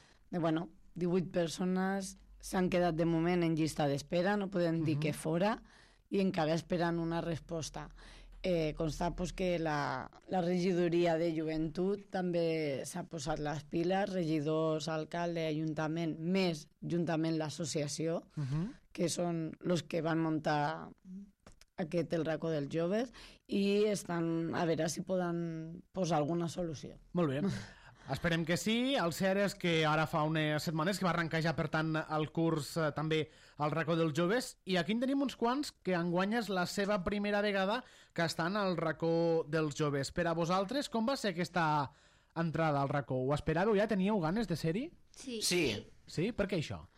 18 persones s'han quedat de moment en llista d'espera, no podem dir que fora, i encara esperant una resposta. Constar pues, que la regidoria de joventut també s'ha posat les piles, regidors, alcalde, ajuntament, més juntament l'associació, que són els que van muntar el racó dels joves, i estan a veure si poden posar alguna solució. Molt bé. Esperem que sí. El cert és que ara fa unes setmanes que va arrencar ja, per tant, el curs també al racó dels joves, i aquí en tenim uns quants que enguany és la seva primera vegada que estan al racó dels joves. Per a vosaltres, com va ser aquesta entrada al racó? Ho esperàveu ja? Teníeu ganes de ser-hi? Sí. Sí? Per què això?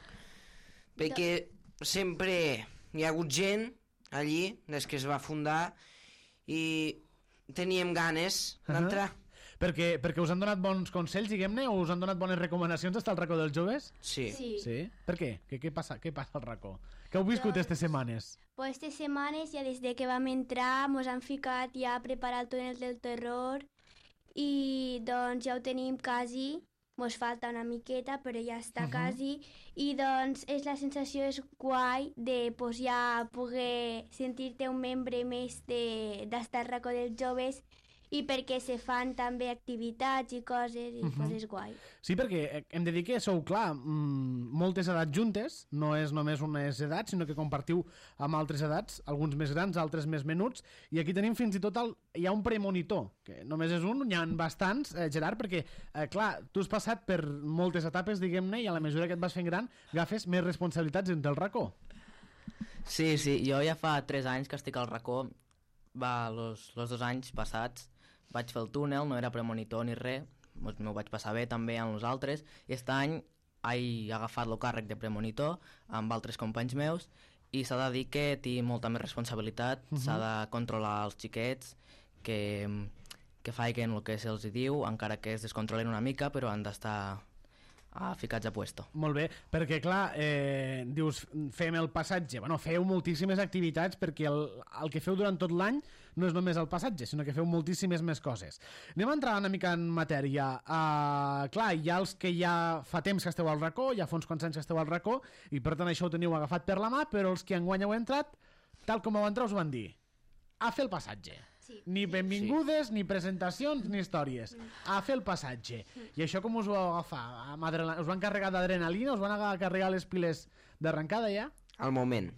Perquè sempre hi ha hagut gent allí, des que es va fundar, i teníem ganes d'entrar. Perquè us han donat bons consells, diguem-ne, o us han donat bones recomanacions d'estar al racó dels joves? Sí. Per què? Què passa al racó? Què heu viscut aquestes setmanes? Pues estas semanas, ya desde que vam entrar, mos han ficat ja a preparar el túnel del terror i doncs ja ho tenim quasi, mos falta una miqueta, però ja està quasi, i doncs la sensació és guai de pues, ja poder sentir-te un membre més d'estar al racó dels joves, i perquè se fan també activitats i coses, i pues és guai. Sí, perquè hem de dir que sou, clar, moltes edats juntes, no és només unes edats, sinó que compartiu amb altres edats, alguns més grans, altres més menuts, i aquí tenim fins i tot hi ha un premonitor, que només és un, n'hi ha bastants, Gerard, perquè, clar, tu has passat per moltes etapes, diguem-ne, i a la mesura que et vas fent gran, agafes més responsabilitats dins del racó. Sí, jo ja fa 3 anys que estic al racó, los 2 anys passats vaig fer el túnel, no era premonitor ni res, m'ho vaig passar bé també amb els altres, i aquest any he agafat el càrrec de premonitor amb altres companys meus, i s'ha de dir que tinc molta més responsabilitat, s'ha de controlar els xiquets, que faiguen el que se'ls diu, encara que es descontrolen una mica, però han d'estar ficats a puesto. Molt bé, perquè clar, dius, fem el passatge, bueno, feu moltíssimes activitats, perquè el que feu durant tot l'any no és només el passatge, sinó que feu moltíssimes més coses. Anem a entrar una mica en matèria. Clar, hi ha els que ja fa temps que esteu al racó, ja fa uns quants anys que esteu al racó, i per tant això ho teniu agafat per la mà, però els que enguany heu entrat, tal com heu entrat, us van dir a fer el passatge. Ni benvingudes, ni presentacions, ni històries. A fer el passatge. I això com us ho vau agafar? Us van carregar d'adrenalina? Us van carregar les piles d'arrencada ja? Al moment.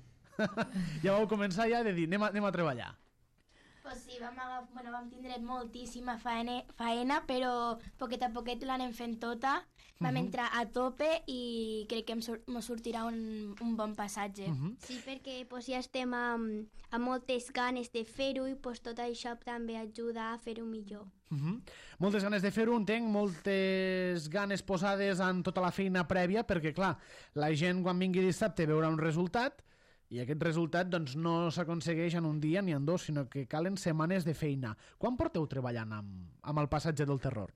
Ja vau començar ja de dir, anem a treballar. Pues sí, vam tindre moltíssima faena, però poquet a poquet l'anem fent tota. Vam entrar a tope i crec que ens sortirà un bon passatge. Sí, perquè pues, ja estem amb moltes ganes de fer-ho i pues, tot això també ajuda a fer-ho millor. Moltes ganes de fer-ho, entenc, moltes ganes posades en tota la feina prèvia, perquè clar, la gent quan vingui dissabte veurà un resultat, i aquest resultat doncs, no s'aconsegueix en un dia ni en 2, sinó que calen setmanes de feina. Quan porteu treballant amb el passatge del terror?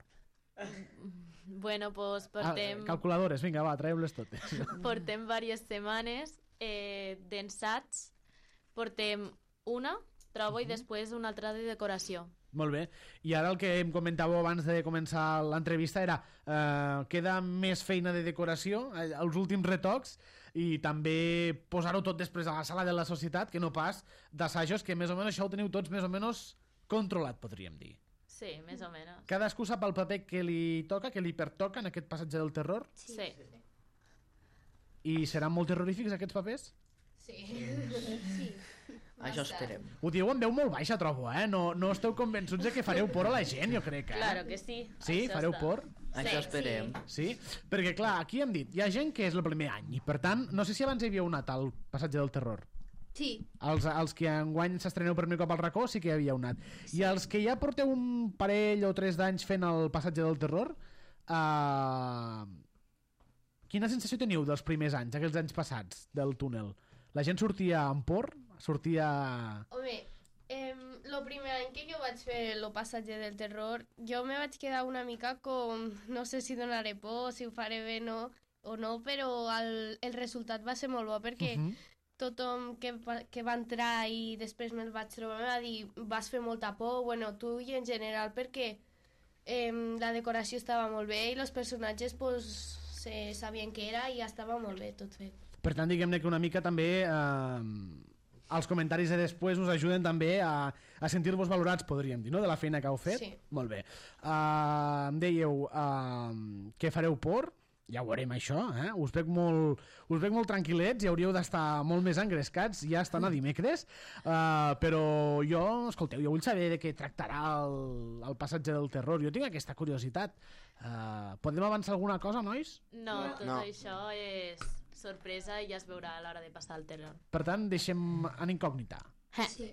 Bueno, pues portem... Calculadores, vinga, va, traeu-les totes. Portem diverses setmanes d'ensats. Portem una, trobo, i després una altra de decoració. Molt bé. I ara el que em comentàveu abans de començar l'entrevista era queda més feina de decoració, els últims retocs, i també posar-ho tot després a la sala de la societat, que no pas d'assajos, que més o menys això ho teniu tots més o menys controlat, podríem dir. Sí, més o menys. Cadascú sap el paper que li toca, que li pertoca en aquest passatge del terror? Sí. I seran molt terrorífics aquests papers? Sí. Això esperem. Ho dieu amb veu molt baixa, trobo, eh? No esteu convençuts de que fareu por a la gent, jo crec, eh? Claro que sí. Sí? Fareu por? Això esperem. Sí? Perquè, clar, aquí hem dit, hi ha gent que és el primer any, i per tant, no sé si abans hi havíeu anat al passatge del terror. Sí. Els que enguany s'estreneu per primer cop al racó sí que hi havíeu anat. I els que ja porteu un parell o 3 d'anys fent el passatge del terror, quina sensació teniu dels primers anys, aquells anys passats del túnel? La gent sortia amb por? Sortia... Home, el primer any que jo vaig fer el passatge del terror, jo me vaig quedar una mica com... No sé si donaré por, si ho faré bé o no, però el resultat va ser molt bo, perquè tothom que va entrar i després me'l vaig trobar me va dir vas fer molta por, bueno, tu i en general, perquè la decoració estava molt bé i els personatges pues, sabien què era i ja estava molt bé tot fet. Per tant, diguem-ne que una mica també els comentaris de després us ajuden també a sentir-vos valorats, podríem dir, no? De la feina que heu fet. Sí. Molt bé. Em dèieu que fareu por, ja ho veurem això, us veig molt tranquil·lets i hauríeu d'estar molt més engrescats, ja estan a dimecres, però jo, escolteu, jo vull saber de què tractarà el passatge del terror, jo tinc aquesta curiositat. Podem avançar alguna cosa, nois? No, tot això és sorpresa i ja es veurà a l'hora de passar el terror. Per tant, deixem en incògnita. Sí.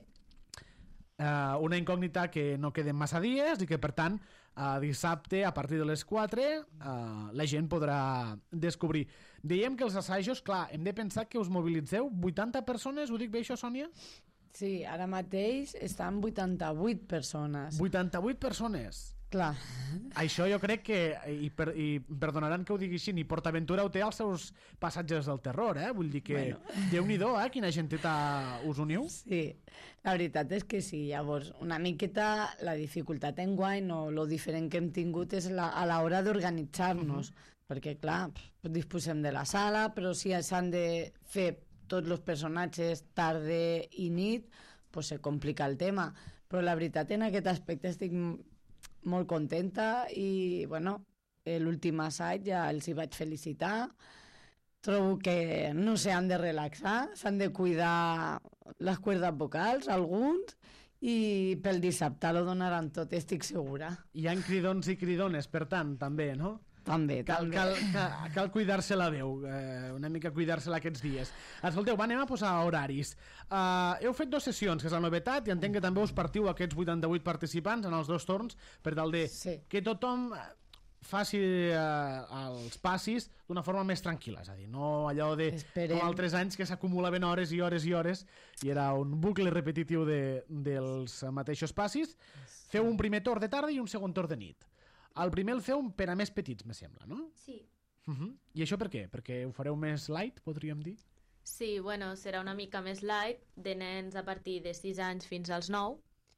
Una incògnita que no queden massa dies i que, per tant, dissabte a partir de les 4 la gent podrà descobrir. Dèiem que els assajos, clar, hem de pensar que us mobilitzeu 80 persones, ho dic bé això, Sònia? Sí, ara mateix estan 88 persones. 88 persones? Clar. Això jo crec que, i perdonaran que ho digui així, ni PortAventura ho té als seus passatges del terror, vull dir que Déu-n'hi-do, quina genteta us uniu. Sí, la veritat és que sí. Llavors, una miqueta la dificultat enguany o lo diferent que hem tingut és a l'hora d'organitzar-nos, perquè clar, disposem de la sala, però si s'han de fer tots els personatges tarda i nit, pues se complica el tema. Però la veritat, en aquest aspecte estic molt contenta i, bueno, l'últim assaig ja els hi vaig felicitar. Trobo que no s'han de relaxar, s'han de cuidar les cuerdes vocals, alguns, i pel dissabte lo donaran tot, estic segura. Hi ha cridons i cridones, per tant, també, no? També. Cal cuidar-se la veu, una mica cuidar-se-la aquests dies. Escolteu, anem a posar horaris. Heu fet 2 sessions, que és la novetat, i entenc que també us partiu aquests 88 participants en els 2 torns per tal de que tothom faci els passis d'una forma més tranquil·la, és a dir, no allò de com altres anys que s'acumulaven hores i hores i hores i era un bucle repetitiu dels mateixos passis. Feu un primer torn de tarda i un segon torn de nit. El primer el feu per a més petits, me sembla, no? Sí. I això per què? Perquè ho fareu més light, podríem dir? Sí, bueno, serà una mica més light, de nens a partir de 6 anys fins als 9,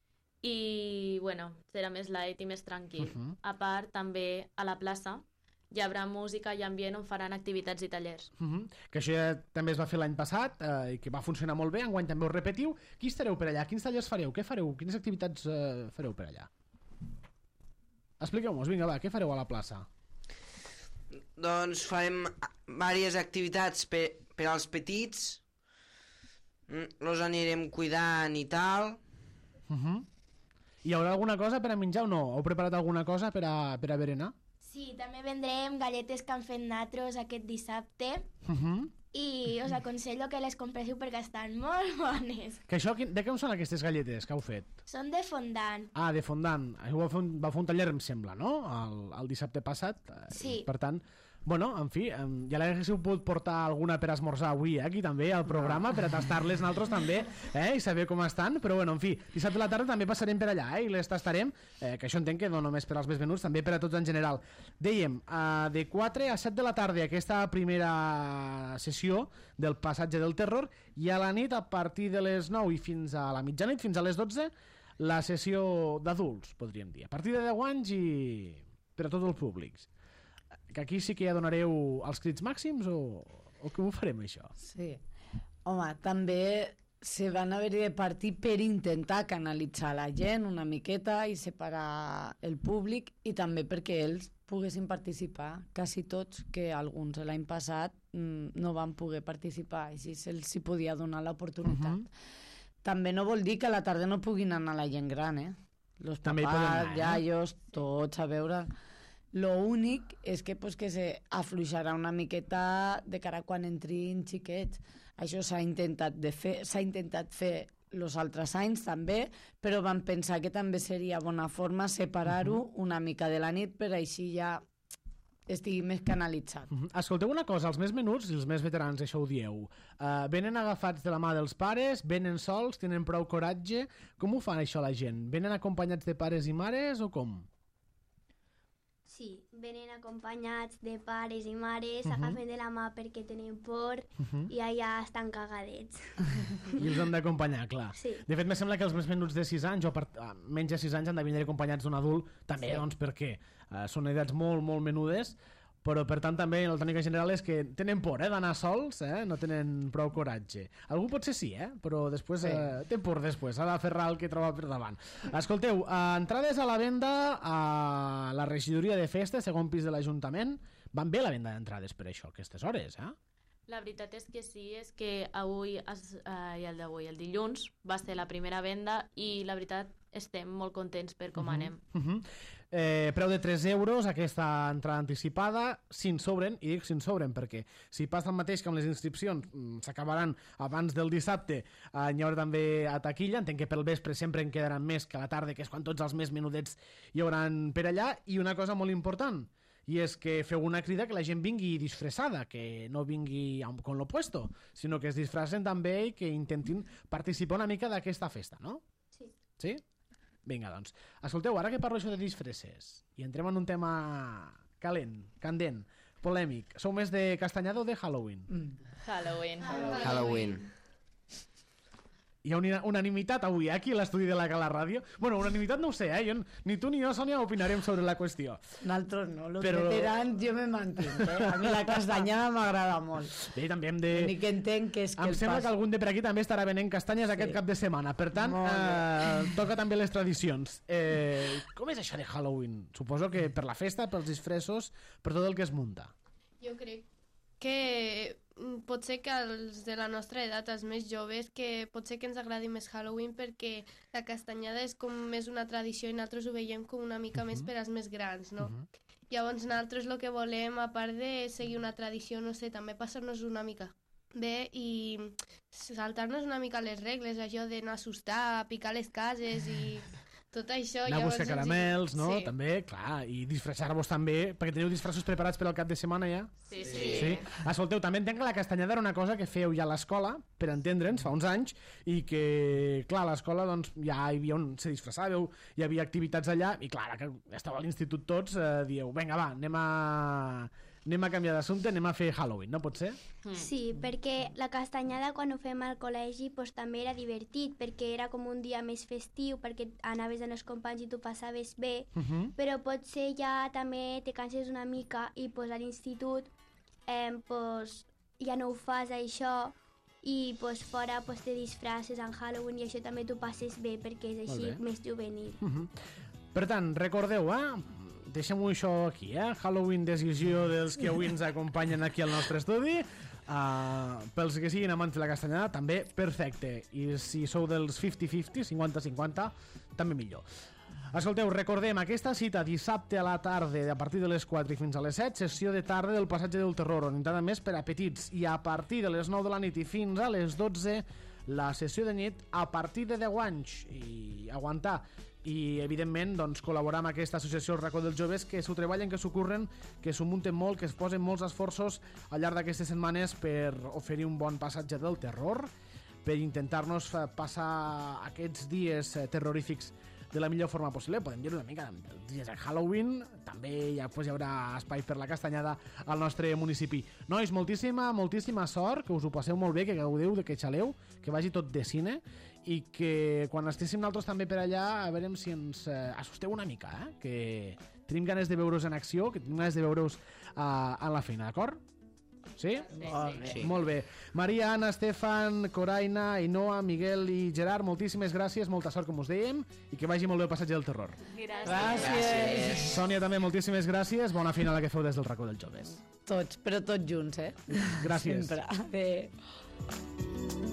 i, bueno, serà més light i més tranquil. A part, també a la plaça hi haurà música i ambient on faran activitats i tallers. Que això ja també es va fer l'any passat i que va funcionar molt bé, enguany també ho repetiu. Qui estareu per allà? Quins tallers fareu? Què fareu? Quines activitats fareu per allà? Expliqueu-nos, vinga, va, què fareu a la plaça? Doncs farem diverses activitats per als petits, los anirem cuidant i tal. Hi haurà alguna cosa per a menjar o no? Heu preparat alguna cosa per a berenar? Sí, també vendrem galletes que han fet natros aquest dissabte i us aconsello que les compressiu perquè estan molt bones. Que això, de què són aquestes galletes que heu fet? Són de fondant. Ah, de fondant. Va fer un taller, em sembla, no? El dissabte passat. Sí. Per tant, bueno, en fi, ja l'haguéssiu pogut portar alguna per esmorzar avui, aquí també, al programa, per a tastar-les nosaltres també, i saber com estan, però bueno, en fi, dissabte a la tarda també passarem per allà, i les tastarem, que això entenc que no només per als més venuts, també per a tots en general. Dèiem, de 4 a 7 de la tarda, aquesta primera sessió del passatge del terror, i a la nit, a partir de les 9 i fins a la mitjanit, fins a les 12, la sessió d'adults, podríem dir, a partir de 10 anys i per a tots els públics. Que aquí sí que ja donareu els crits màxims o com ho farem, això? Sí. Home, també se van haver-hi de partir per intentar canalitzar la gent una miqueta i separar el públic i també perquè ells poguessin participar. Quasi tots, que alguns l'any passat no van poder participar, així se'ls podia donar l'oportunitat. També no vol dir que a la tarda no puguin anar la gent gran, Los papás, iaios, tots a veure... Lo únic és que, pues, que se afluixarà una miqueta de cara quan entrin xiquets. Això s'ha intentat fer els altres anys també, però vam pensar que també seria bona forma separar-ho una mica de la nit per així ja estigui més canalitzat. Escolteu una cosa, els més menuts i els més veterans, això ho dieu, venen agafats de la mà dels pares, venen sols, tenen prou coratge, com ho fan això la gent? Venen acompanyats de pares i mares o com? Sí, venen acompanyats de pares i mares, s'agafen de la mà perquè tenen por i allà estan cagadets. I els han d'acompanyar, clar. Sí. De fet, me sembla que els més menuts de 6 anys o menys de 6 anys han de vindre acompanyats d'un adult, també, doncs, perquè són edats molt, molt menudes, però per tant també la tònica general és que tenen por d'anar sols, no tenen prou coratge. Algú potser sí, però després té por després, s'ha d'aferrar el que troba per davant. Escolteu, entrades a la venda a la regidoria de festes, segon pis de l'Ajuntament, van bé la venda d'entrades per això, aquestes hores, eh? La veritat és que sí, és que avui, el dilluns, va ser la primera venda i la veritat estem molt contents per com anem. Preu de 3 euros aquesta entrada anticipada, si en sobren, i dic si en sobren perquè si passa el mateix que amb les inscripcions s'acabaran abans del dissabte, n'hi haurà també a taquilla, entenc que pel vespre sempre en quedaran més que a la tarda, que és quan tots els més menudets hi hauran per allà. I una cosa molt important, i és que feu una crida que la gent vingui disfressada, que no vingui con lo puesto, sinó que es disfressen també i que intentin participar una mica d'aquesta festa, no? Sí. Sí? Vinga, doncs. Escolteu, ara que parlo això de disfresses i entrem en un tema calent, candent, polèmic, sou més de Castanyada o de Halloween? Halloween. Hi ha una unanimitat avui aquí a l'estudi de la Cala Ràdio. Bueno, unanimitat no ho sé, ni tu ni jo, Sònia, opinarem sobre la qüestió. Nosaltres no, los veterans jo me mantinc, A mi la castanyada m'agrada molt. Bé, també hem de... L'únic que entenc que és que em sembla que algun de per aquí també estarà venent castanyes aquest cap de setmana. Per tant, toca també les tradicions. Com és això de Halloween? Suposo que per la festa, pels disfressos, per tot el que es munta. Jo crec que pot ser que els de la nostra edat, els més joves, que pot ser que ens agradi més Halloween perquè la castanyada és com més una tradició i nosaltres ho veiem com una mica més per als més grans, no? Llavors nosaltres el que volem, a part de seguir una tradició, no sé, també passar-nos una mica bé i saltar-nos una mica les regles, això de no assustar, picar les cases i tot això. Anar a buscar caramels, no? Sí. També, clar, i disfressar-vos també, perquè teniu disfressos preparats per al cap de setmana ja? Sí. Escolteu, també entenc que la castanyada era una cosa que fèieu ja a l'escola, per entendre'ns, fa uns anys, i que, clar, a l'escola doncs, ja hi havia on se disfressàveu, hi havia activitats allà, i clar, que estava a l'institut tots, dieu, vinga, va, anem a canviar d'assumpte, anem a fer Halloween, no pot ser? Sí, perquè la castanyada quan ho fem al col·legi pues, també era divertit, perquè era com un dia més festiu, perquè anaves amb els companys i tu passaves bé, però potser ja també te canses una mica i pues, a l'institut pues, ja no ho fas això i pues, fora pues, te disfresses en Halloween i això també t'ho passes bé perquè és així més juvenil. Per tant, recordeu, deixem-ho això aquí, Halloween, decisió dels que avui ens acompanyen aquí al nostre estudi. Pels que siguin amants de la castanyada, també perfecte. I si sou dels 50-50, 50-50, també millor. Escolteu, recordem aquesta cita dissabte a la tarda, a partir de les 4 i fins a les 7, sessió de tarda del Passatge del Terror, orientada més per a petits, i a partir de les 9 de la nit i fins a les 12, la sessió de nit a partir de 10 anys, i aguantar. I, evidentment, doncs, col·laborar amb aquesta associació El Racó dels Joves, que s'ho treballen, que s'ho curren, que s'ho munten molt, que es posen molts esforços al llarg d'aquestes setmanes per oferir un bon passatge del terror, per intentar-nos passar aquests dies terrorífics de la millor forma possible. Podem dir una mica dels dies de Halloween, també ja hi haurà espai per la castanyada al nostre municipi. Nois, moltíssima sort, que us ho passeu molt bé, que gaudeu, que xaleu, que vagi tot de cine, i que quan estéssim nosaltres també per allà a veure si ens assusteu una mica, que tenim ganes de veure-us en acció, que tenim ganes de veure-us en la feina, d'acord? Sí? Sí. Molt bé. Maria, Anna, Estefan, Coraina, Ainhoa, Miguel i Gerard, moltíssimes gràcies, molta sort, com us dèiem, i que vagi molt bé el Passatge del Terror. Gràcies. Sònia, també moltíssimes gràcies, bona feina la que feu des del Racó dels Joves. Tots, però tots junts, Gràcies. Sempre. Adéu.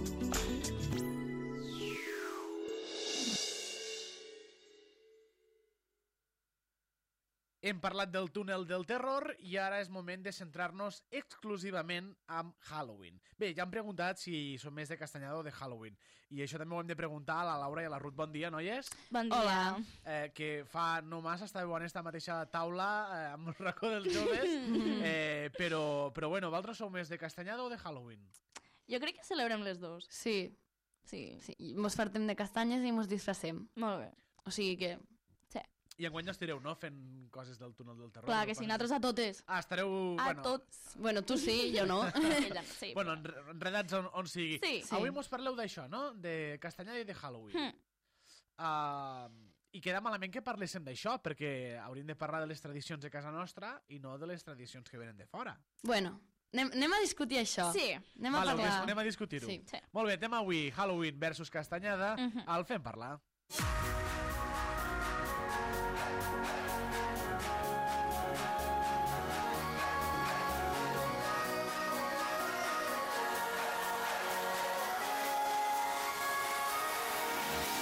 Hem parlat del túnel del terror i ara és moment de centrar-nos exclusivament en Halloween. Bé, ja hem preguntat si som més de Castanyada o de Halloween. I això també ho hem de preguntar a la Laura i a la Ruth. Bon dia, noies. Bon dia. Hola. Que fa no massa estàveu en esta mateixa taula amb el Racó dels Joves. Però bueno, vosaltres sou més de Castanyada o de Halloween? Jo crec que celebrem les dos. Sí. Mos fartem de castanyes i mos disfressem. Molt bé. O sigui que... I enguany estareu, no?, fent coses del túnel del terror. Clar que sí, nosaltres a totes. Estareu... A tots. Bueno, tu sí, jo no. Sí. Bueno, enredats on sigui. Sí. Avui mos parleu d'això, no?, de Castanyada i de Halloween. I queda malament que parléssim d'això, perquè hauríem de parlar de les tradicions de casa nostra i no de les tradicions que venen de fora. Bueno, anem a discutir això. Sí. Anem a parlar. Anem a discutir-ho. Sí. Molt bé, tema avui, Halloween versus Castanyada, el fem parlar.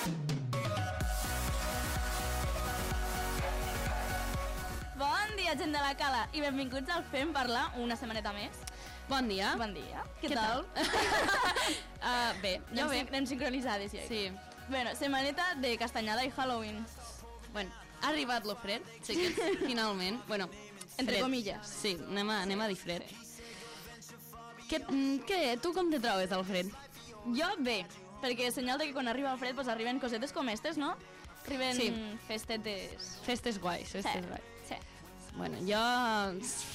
Bon dia, gent de la Cala, i benvinguts al Fem Parlar una setmaneta més. Bon dia. Bon dia. Què tal? Bé, jo bé. Anem sincronitzades, ja. Sí. Bueno, setmaneta de castanyada i Halloween. Bueno, ha arribat lo fred, sí que finalment. Bueno, Entre fred. comilles. Sí, anem a dir fred. Què, tu com te trobes, al fred? Jo bé, perquè és senyal de que quan arriba el fred pues arriben cosetes com estes, no? Arriben Sí. festetes... Festes guais, festes guais. Sí. Bueno, jo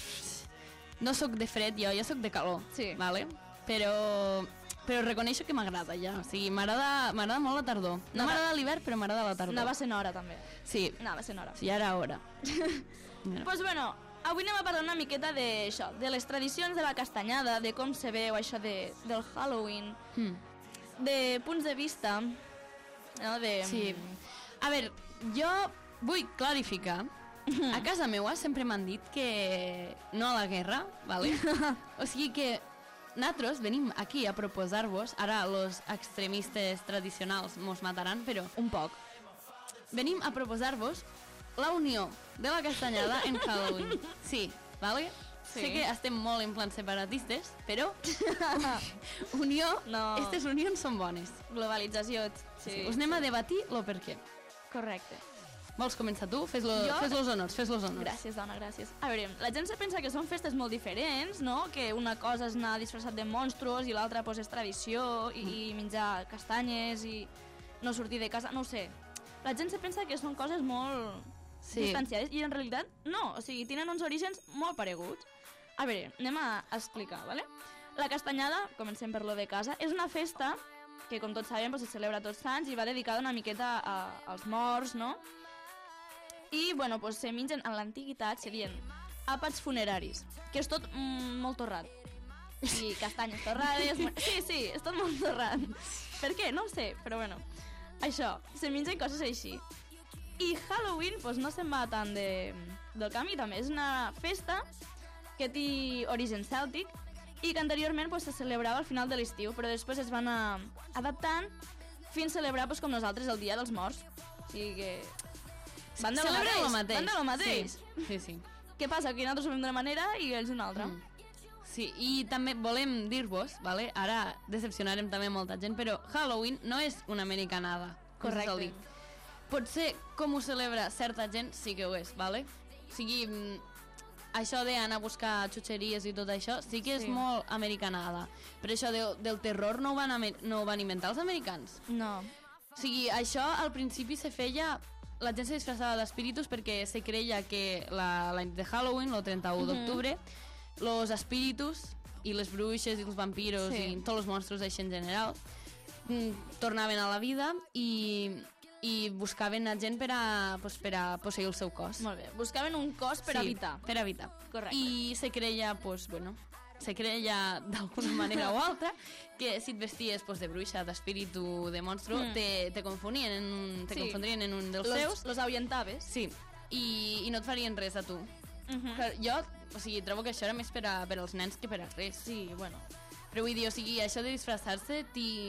no sóc de fred, jo sóc de calor, sí. Vale? Però reconeixo que m'agrada ja, o sigui, m'agrada molt la tardor. No m'agrada l'hivern, però m'agrada la tardor. Anava sent hora, també. Sí. Anava sent hora. Sí, ara hora. Pues bueno, avui anem a parlar una miqueta d'això, de les tradicions de la castanyada, de com se veu això del Halloween, de punts de vista, no? Sí. A veure, jo vull clarificar. A casa meua sempre m'han dit que no a la guerra, ¿vale? O sigui que nosaltres venim aquí a proposar-vos, ara los extremistes tradicionals mos mataran, però un poc. Venim a proposar-vos la unió de la castanyada en Halloween. Sí, ¿vale? Sí. Sé que estem molt en plan separatistes, però unió, No. aquestes unions són bones. Globalització. Sí. Us anem a debatir lo per què. Correcte. Vols començar tu? Fes los honors. Gràcies, dona, gràcies. A veure, la gent se pensa que són festes molt diferents, no? Que una cosa és anar disfressat de monstruos i l'altra pues, és tradició i menjar castanyes i no sortir de casa, no ho sé. La gent se pensa que són coses molt distanciades i en realitat no, o sigui, tenen uns orígens molt pareguts. A veure, anem a explicar, ¿vale? La castanyada, comencem per lo de casa, és una festa que, com tots sabem, pues, se celebra tots sants i va dedicada una miqueta als morts, no? I, bueno, pues, se mengen en l'antiguitat, serien àpats funeraris, que és tot molt torrat. I castanyes torrades... Sí, és tot molt torrat. Per què? No ho sé, però bueno. Això, se mengen coses així. I Halloween, pues, no se'n va tant del canvi, també és una festa que té origen cèltic i que anteriorment pues, se celebrava al final de l'estiu, però després es van adaptant fins a celebrar pues, com nosaltres el Dia dels Morts. O sigui que... Van de lo mateix. Van de lo mateix. Sí. Què passa? Que nosaltres ho fem d'una manera i ells d'una altra. Sí, i també volem dir-vos, vale? Ara decepcionarem també molta gent, però Halloween no és una americanada. Correcte. Potser com ho celebra certa gent sí que ho és, vale? O sigui, això d'anar a buscar xutxeries i tot això sí que és molt americanada. Però això del terror no ho van inventar els americans. No. O sigui, això al principi se feia... La gent se disfressava d'espíritus perquè se creia que la nit de Halloween, el 31 d'octubre, los espíritus i les bruixes i els vampiros i tots els monstres així en general tornaven a la vida i buscaven a gent per a posseir el seu cos. Molt bé, buscaven un cos per evitar. Per evitar. Correcte. I se creia, se creia d'alguna manera o altra que si et vesties de bruixa, d'espíritu, de monstru, te confondrien en un dels seus. Los ahuyentaves. Sí, i no et farien res a tu. Però jo, o sigui, trobo que això era més per als nens que per a res. Sí, bueno. Però vull dir, o sigui, això de disfressar-se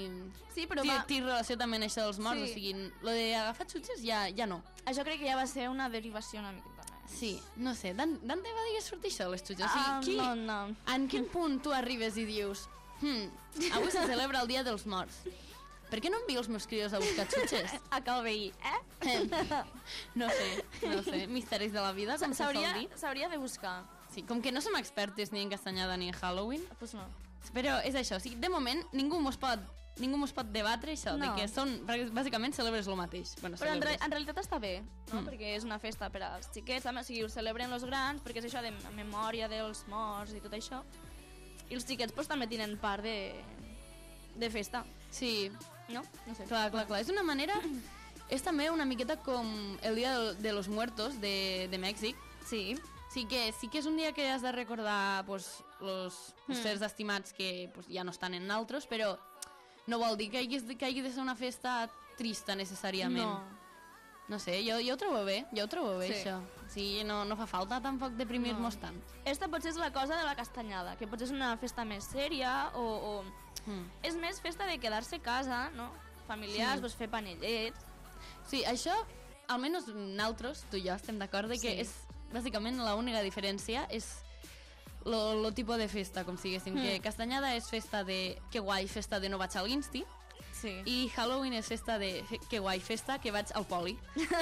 té relació també amb això dels morts, o sigui, lo d'agafar xutxes ja no. Això crec que ja va ser una derivació una mica. Sí, no sé, d'on te va dir que sortir això, les xutxes? O sigui, no. En quin punt tu arribes i dius avui se celebra el Dia dels Morts. Per què no envio els meus crios a buscar xutxes? A cal veí, No sé, misteris de la vida, com se sol dir. S'hauria de buscar. Sí, com que no som expertes ni en castanyada ni en Halloween. Pues no. Però és això, o sigui, de moment ningú mos pot debatre això, de que bàsicament celebres el mateix. Bueno, però en realitat està bé, no? Perquè és una festa per als xiquets, o sigui, ho celebren els grans, perquè és això de memòria dels morts i tot això. I els xiquets pues, també tenen part de festa. Sí. No? No sé. Clar. És una manera... És també una miqueta com el Dia de los Muertos de Mèxic. Sí. Sí que és un dia que has de recordar pues, los sers estimats que pues, ja no estan en altres, però no vol dir que hagi de ser una festa trista necessàriament. No sé, jo ho trobo bé, això. Sí, no fa falta tampoc deprimir-nos tant. Esta potser és la cosa de la castanyada, que potser és una festa més sèria o és més festa de quedar-se a casa, no? familiars, pues fer panellets. Sí, això, almenys nosaltres, tu i jo, estem d'acord que és, bàsicament, l'única diferència és lo tipus de festa, com siguéssim, que Castanyada és festa de que guai, festa de no vaig a l'Insti, i Halloween és festa de que guai, festa que vaig al poli.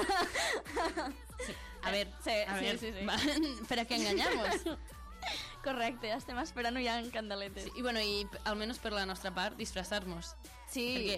A ver, sí. Va, per a què enganyar-nos? Correcte, estem esperant ja en candeletes. Sí, i bueno, i almenys per la nostra part, disfressar-nos. Sí. Perquè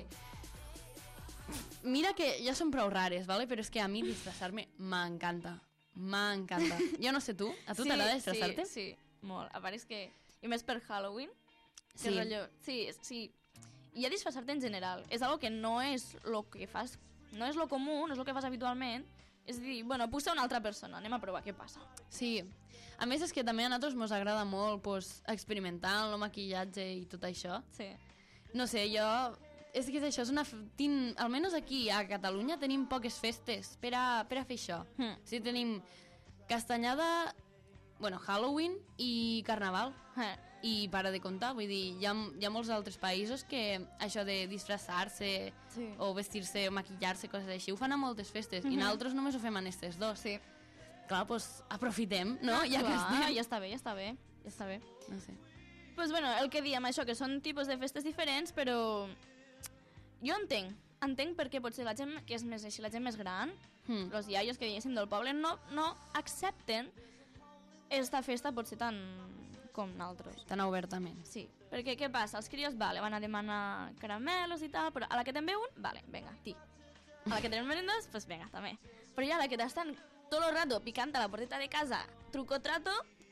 mira que ja són prou rares, ¿vale? Però és que a mi disfressar-me m'encanta. M'encanta. Jo no sé tu, a tu t'agrada disfressar-te? Sí, molt. A part és que... I més per Halloween. Sí. Rotllo, sí. I ja disfressar-te en general. És algo que no és lo que fas... No és lo comú, no és lo que fas habitualment. És dir, bueno, puc ser una altra persona, anem a provar què passa. Sí. A més és que també a nosaltres mos agrada molt pues, experimentar en el maquillatge i tot això. Sí. No sé, jo... És que això és una... Almenys aquí a Catalunya tenim poques festes per a fer això. Sí, tenim Castanyada, bueno, Halloween i Carnaval. I para de comptar, vull dir, hi ha molts altres països que això de disfressar-se o vestir-se o maquillar-se, coses així, ho fan a moltes festes. I nosaltres només ho fem en aquestes dos. Sí. Clar, doncs aprofitem, no? Ja que Clar, estem. ja està bé. No sé. Pues bueno, el que diem això, que són tipus de festes diferents, però jo entenc perquè potser la gent que és més així, la gent més gran, els iaios que diguéssim del poble, no accepten esta festa potser tan com nosaltres. Tan obertament. Sí, perquè què passa? Els crios, vale, van a demanar caramelos i tal, però a la que te'n ve un, vale, venga, ti. A la que tenen merendes, pues venga, també. Però ja a la que t'estan tot el rato picant a la porteta de casa, truco trato,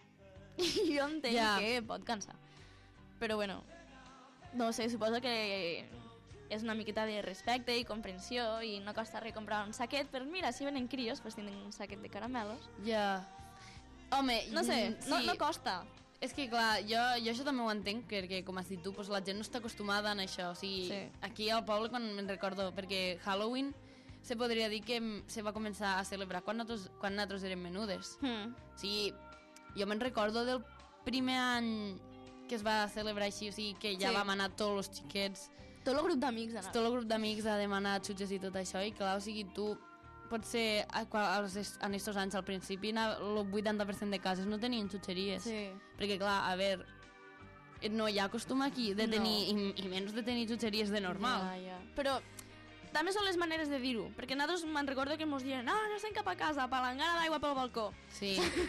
jo entenc que pot cansar. Però bueno, no sé, suposo que és una miqueta de respecte i comprensió i no costa res comprar un saquet, però mira, si venen crios, pues tenen un saquet de caramelos. Ja. Home, no sé, no costa. És que, clar, jo això també ho entenc, perquè, com has dit tu, pues, la gent no està acostumada a això. O sigui, aquí al poble, quan me'n recordo, perquè Halloween se podria dir que se va començar a celebrar quan nosaltres érem menudes. O sigui, jo me'n recordo del primer any que es va celebrar així, o sigui, que ja vam anar tots els xiquets. Tot el grup d'amics Tot el grup d'amics a demanar xutxes i tot això, i clar, o sigui, tu potser en estos anys al principi el 80% de cases no tenien xutxeries, perquè clar, a veure, no hi ha costum aquí de tenir, i menys de tenir xutxeries de normal. Però també són les maneres de dir-ho, perquè nosaltres me'n recordo que ens diuen no estem cap a casa, palangana d'aigua pel balcó. Sí.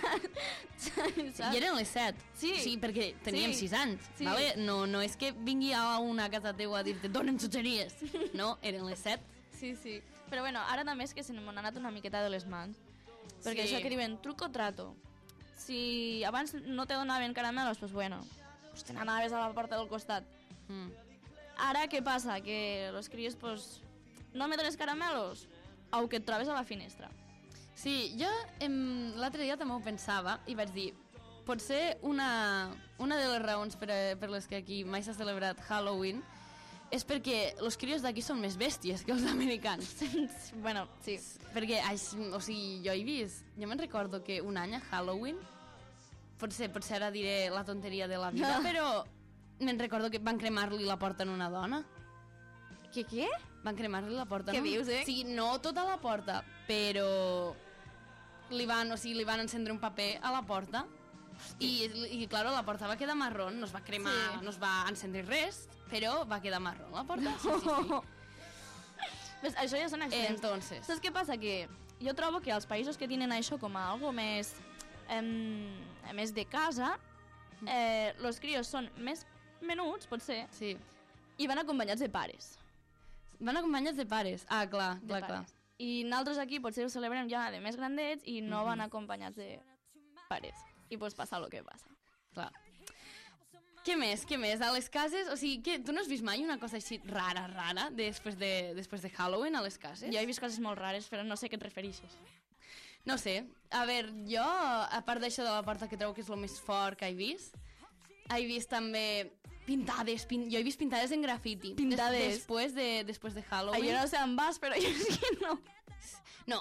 I eren les 7. Sí, perquè teníem 6 anys, vale? No és que vingui a una casa teua a dir-te donen xutxeries, no, eren les 7. Sí. Però bueno, ara també és que se m'han anat una miqueta de les mans. Perquè això que diuen truco trato. Si abans no te donaven caramelos, pues bueno, pues te n'anaves a la porta del costat. Ara què passa? Que los crios, pues, no me dones caramelos? Au que et trobes a la finestra. Sí, jo l'altre dia també ho pensava i vaig dir, potser una de les raons per les que aquí mai s'ha celebrat Halloween és perquè els crios d'aquí són més bèsties que els americans. Bueno, sí. Perquè, o sigui, jo he vist... Jo me'n recordo que un any a Halloween, potser ara diré la tonteria de la vida, però me'n recordo que van cremar-li la porta en una dona. Què? Van cremar-li la porta. Què dius, O sigui, no tota la porta, però li van encendre un paper a la porta i claro, la porta va quedar marrón, no es va cremar, no es va encendre res, però va quedar marrón la porta. Sí. Pues això ja són extrems. Entonces. Saps què passa? Que jo trobo que els països que tenen això com a algo més de casa, los crios són més menuts, potser, i van acompanyats de pares. Van acompanyats de pares? Ah, clar. I nosaltres aquí potser ho celebrem ja de més grandets i no van acompanyats de pares. I pues passa el que passa. Clar. Què més? A les cases, o sigui, tu no has vist mai una cosa així rara, després de Halloween a les cases? Jo he vist coses molt rares, però no sé a què et refereixes. No sé. A veure, jo, a part d'això de la porta que trobo que és el més fort que he vist també pintades, jo he vist pintades en grafiti. Pintades? Després de Halloween. Jo no sé on vas, però jo és que no. No,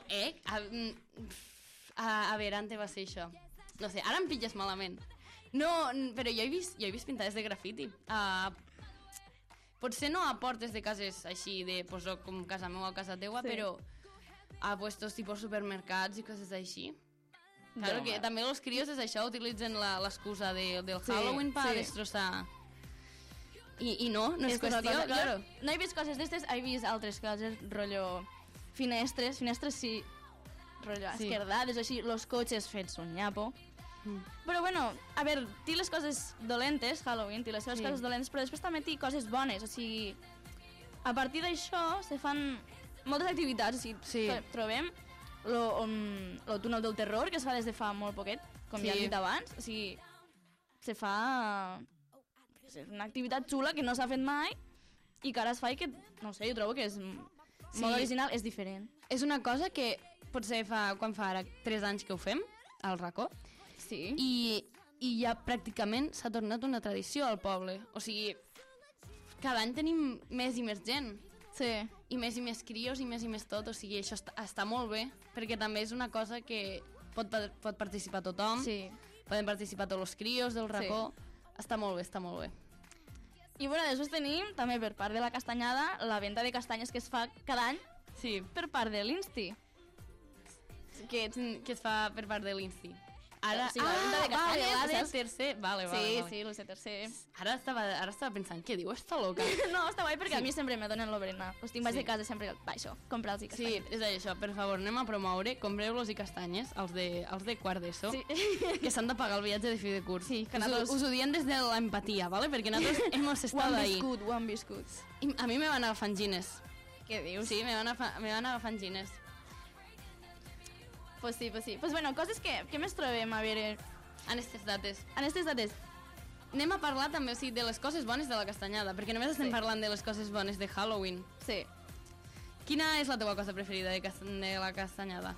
a veure, on te va ser això? No sé, ara em pilles malament. No, però jo he vist pintades de grafiti. potser no a portes de cases així, de pues, com casa meva o casa teua, Sí. però a puestos tipus supermercats i coses així. Claro, No, que també els crios és això, utilitzen l'excusa del Sí, Halloween per sí. destrossar. I no és És una qüestió, cosa- claro. jo no he vist coses d'estes, he vist altres coses, rotllo finestres sí, rotllo Sí. esquerdades, així, los cotxes fets un nyapo. Però bueno, a veure, té les coses dolentes, Halloween, té les seves Sí. coses dolentes, però després també té coses bones, o sigui, a partir d'això se fan moltes activitats, o sigui, Sí. trobem lo túnel del terror, que es fa des de fa molt poquet, com ja Sí. he dit abans, o sigui, se fa... És una activitat xula que no s'ha fet mai i que ara es fa i que, no sé, jo trobo que és molt original, és diferent. És una cosa que potser quan fa ara 3 anys que ho fem, al racó, sí. i ja pràcticament s'ha tornat una tradició al poble. O sigui, cada any tenim més i més gent. Sí. I més crios i més tot. O sigui, això està molt bé, perquè també és una cosa que pot participar tothom. Sí. Poden participar tots els crios del racó. Sí. Està molt bé, està molt bé. I bueno, després tenim també per part de la castanyada la venda de castanyes que es fa cada any per part de l'Insti. Que es fa per part de l'Insti. Ara, Sí, la venda de castanyes, vale, saps? tercer. Vale. Sí, lo sé, tercer. Ara estava pensant, què diu? Està loca. No, està guai perquè Sí. a mi sempre me donen l'obrena. O sigui, vaig Sí. de casa sempre, això, comprar-los i Sí, castanyes. és això. Per favor, anem a promoure, compreu-los i castanyes, els de quart d'ESO, Sí. que s'han de pagar el viatge de fi de curs. Sí, que us, nosaltres- us ho diem des de l'empatia, ¿vale? Perquè nosaltres hemos Ho estado han ahí. viscut, ho han viscut. I a mi me van agafant gines. Què dius? Sí, me van agafant gines. Pues sí, pues sí. Pues bueno, coses que més trobem, a veure... En aquestes dates. En aquestes dates. Anem a parlar també o sigui, de les coses bones de la castanyada, perquè només estem parlant de les coses bones de Halloween. Sí. Quina és la teva cosa preferida de la castanyada?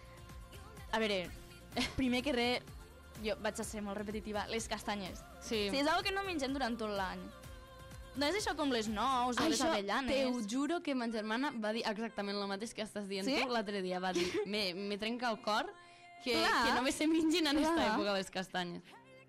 A veure, primer que res, jo vaig a ser molt repetitiva, les castanyes. Sí. És algo que no mengem durant tot l'any. No és això com les nous o les avellanes. Te ho juro que ma germana va dir exactament el mateix que estàs dient Sí? tu l'altre dia. Va dir, me trenca el cor que només se mengin en Clar. aquesta època les castanyes.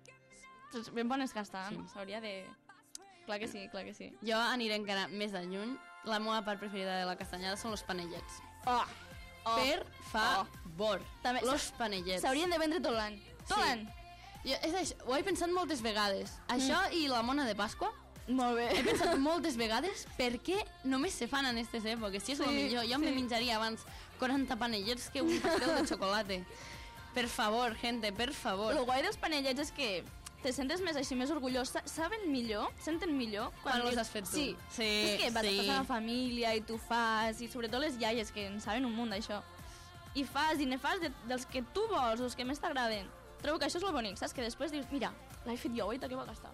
Doncs ben bones castanyes, s'hauria de... Clar que sí, clar que sí. Jo aniré encara més de lluny. La meva part preferida de la castanyada són els panellets. Oh! Per favor. També Los panellets. s'haurien de vendre tot l'any. Tot l'any. És això, ho he pensat moltes vegades. Això i la mona de Pasqua. Molt bé. He pensat moltes vegades per què només se fan en aquestes èpoques. Si és el millor, jo me menjaria abans 40 panellets que un pastel de xocolate. Per favor, gente, per favor. Lo guai dels panellets és que te sentes més així, més orgullós. Saben millor, senten millor Quan els has fet tu. Sí, Sí, és que vas sí. a la família i tu fas, i sobretot les iaies que en saben un munt d'això. I fas, i ne fas dels que tu vols, els que més t'agraden. Trobo que això és el bonic, saps? Que després dius, mira, l'he fet jo, oi, que va gastar.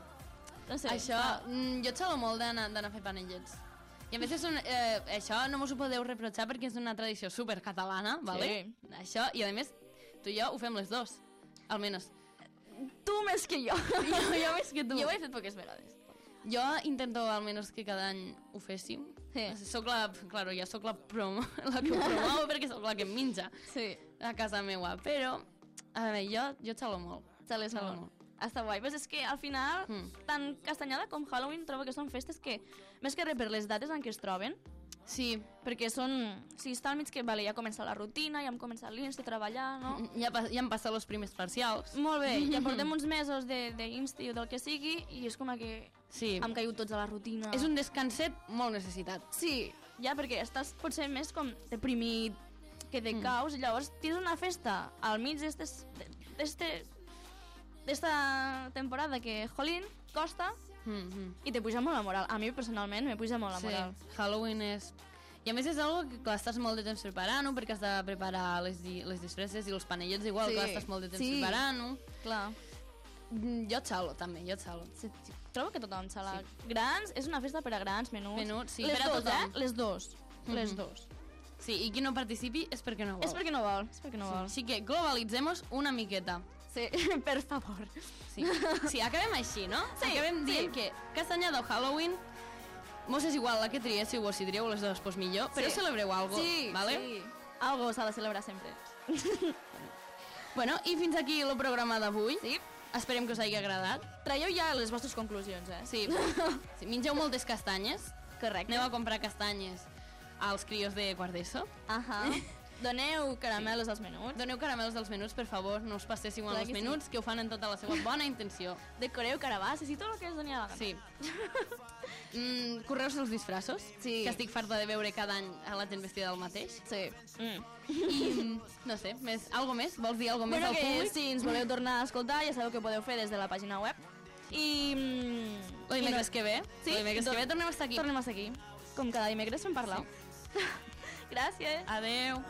No sé, Això, jo xalo molt d'anar a fer panellets. I a més, això no mos ho podeu reprotxar perquè és una tradició supercatalana, ¿vale? Això, i a més, tu i jo ho fem les dos, almenys. Tu més que jo. Jo més que tu. Jo ho he fet poques vegades. Jo intento almenys que cada any ho féssim. Soc la que ho promou perquè soc la que em menja a casa meua. Però, a veure, jo xalo molt. Xales molt. Està guai. Pues és que al final, tant Castanyada com Halloween trobo que són festes que, més que res per les dates en què es troben, sí, perquè són... Si està al mig que vale, ja comença la rutina, ja hem començat l'insti a treballar, no? Ja han passat els primers parcials. Molt bé, ja portem uns mesos d'insti o del que sigui i és com que hem caigut tots a la rutina. És un descanset molt necessitat. Sí, ja perquè estàs potser més com deprimit, que de caos, i llavors tens una festa al mig d'esta temporada que, jolín, costa i te puja molt la moral. A mi, personalment, me puja molt la moral. Sí, Halloween és... I a més és algo que estàs molt de temps preparant-ho, perquè has de preparar les disfresses i els panellets igual, que estàs molt de temps preparant-ho. Clar. Jo xalo, també, jo xalo. Sí, trobo que tothom xala. Grans, és una festa per a grans, menuts. Menuts, sí, les per a dos, tothom. Les dos. Les dos. Sí, i qui no participi és perquè no vol. És perquè no vol, és perquè no vol. Així que globalitzem-nos una miqueta. Sí, per favor. Sí, acabem així, no? Sí, acabem dient que Castanyada o Halloween mos és igual la que triéssiu o si trieu les dues, pues millor, però celebreu algo, ¿vale? Sí, algo s'ha de celebrar sempre. Bueno, i fins aquí el programa d'avui. Sí. Esperem que us hagi agradat. Traieu ja les vostres conclusions, eh? Sí, mengeu moltes castanyes. Correcte. Aneu a comprar castanyes als crios de quart d'ESO. Doneu caramelos als menuts. Doneu caramelos als menuts, per favor, no us passéssiu amb Clar els que sí. menuts, que ho fan en tota la seva bona intenció. Decoreu carabasses i tot el que us doni la gana. Sí. Correus els disfressos, Sí. que estic farta de veure cada any a la gent vestida del mateix. Sí. I, no sé, algo més? Vols dir algo més al que públic? si ens voleu tornar a escoltar, ja sabeu que podeu fer des de la pàgina web. I... Dimecres que ve. Sí, Dimecres que ve tornem a estar aquí. Tornem a estar aquí. Com cada dimecres fem parlar. Sí. Gràcies. Adeu.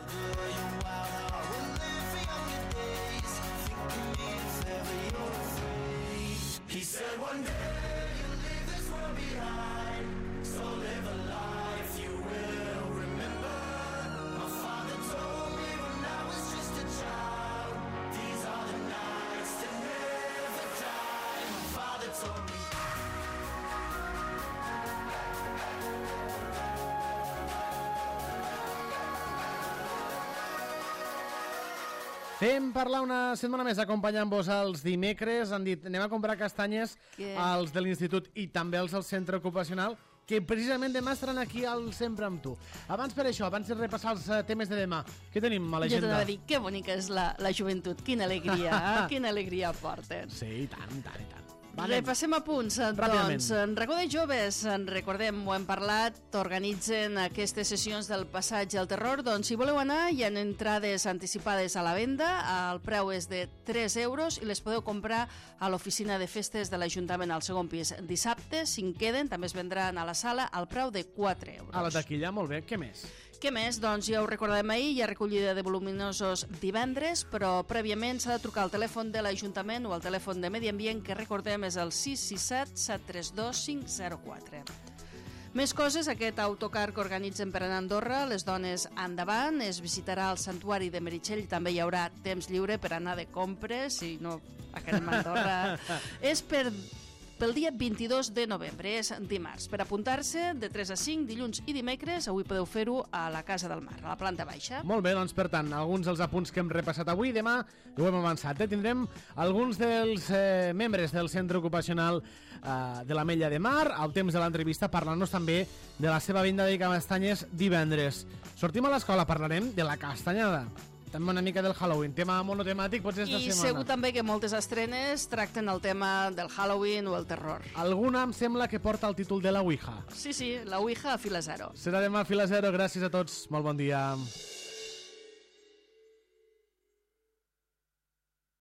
He said one day you'll leave this world behind, so live a life you will remember. My father told me when I was just a child, these are the nights that never die. My father told me. Fem parlar una setmana més acompanyant-vos els dimecres. Han dit, anem a comprar castanyes als de l'Institut i també els del centre ocupacional, que precisament demà estaran aquí al Sempre amb tu. Abans per això, abans de repassar els temes de demà, què tenim a l'agenda? Jo t'anava a dir, que bonica és la joventut, quina alegria, quina alegria porten. Sí, i tant, i tant, i tant. Repassem a punts. Doncs, en Racó de Joves, recordem, ho hem parlat, organitzen aquestes sessions del passatge al terror. Doncs, si voleu anar, hi ha entrades anticipades a la venda. El preu és de 3 euros i les podeu comprar a l'oficina de festes de l'Ajuntament al segon pis. Dissabte, si en queden, també es vendran a la sala al preu de 4 euros. A la taquilla, molt bé. Què més? Què més? Doncs ja ho recordem ahir, hi ha recollida de voluminosos divendres, però prèviament s'ha de trucar al telèfon de l'Ajuntament o al telèfon de Medi Ambient, que recordem és el 667 732 504. Més coses, aquest autocar que organitzen per anar a Andorra, les dones endavant, es visitarà el santuari de Meritxell i també hi haurà temps lliure per anar de compres, si no anem a Andorra. És pel dia 22 de novembre, és dimarts. Per apuntar-se, de 3 a 5, dilluns i dimecres, avui podeu fer-ho a la Casa del Mar, a la planta baixa. Molt bé, doncs per tant, alguns dels apunts que hem repassat avui, demà ho hem avançat. Tindrem alguns dels membres del centre ocupacional de l'Ametlla de Mar, al temps de l'entrevista, parlant-nos també de la seva venda de castanyes divendres. Sortim a l'escola, parlarem de la castanyada. També una mica del Halloween, tema monotemàtic potser esta setmana. I segur també que moltes estrenes tracten el tema del Halloween o el terror. Alguna em sembla que porta el títol de la Ouija. Sí, la Ouija a fila 0. Serà demà a fila 0, gràcies a tots, molt bon dia.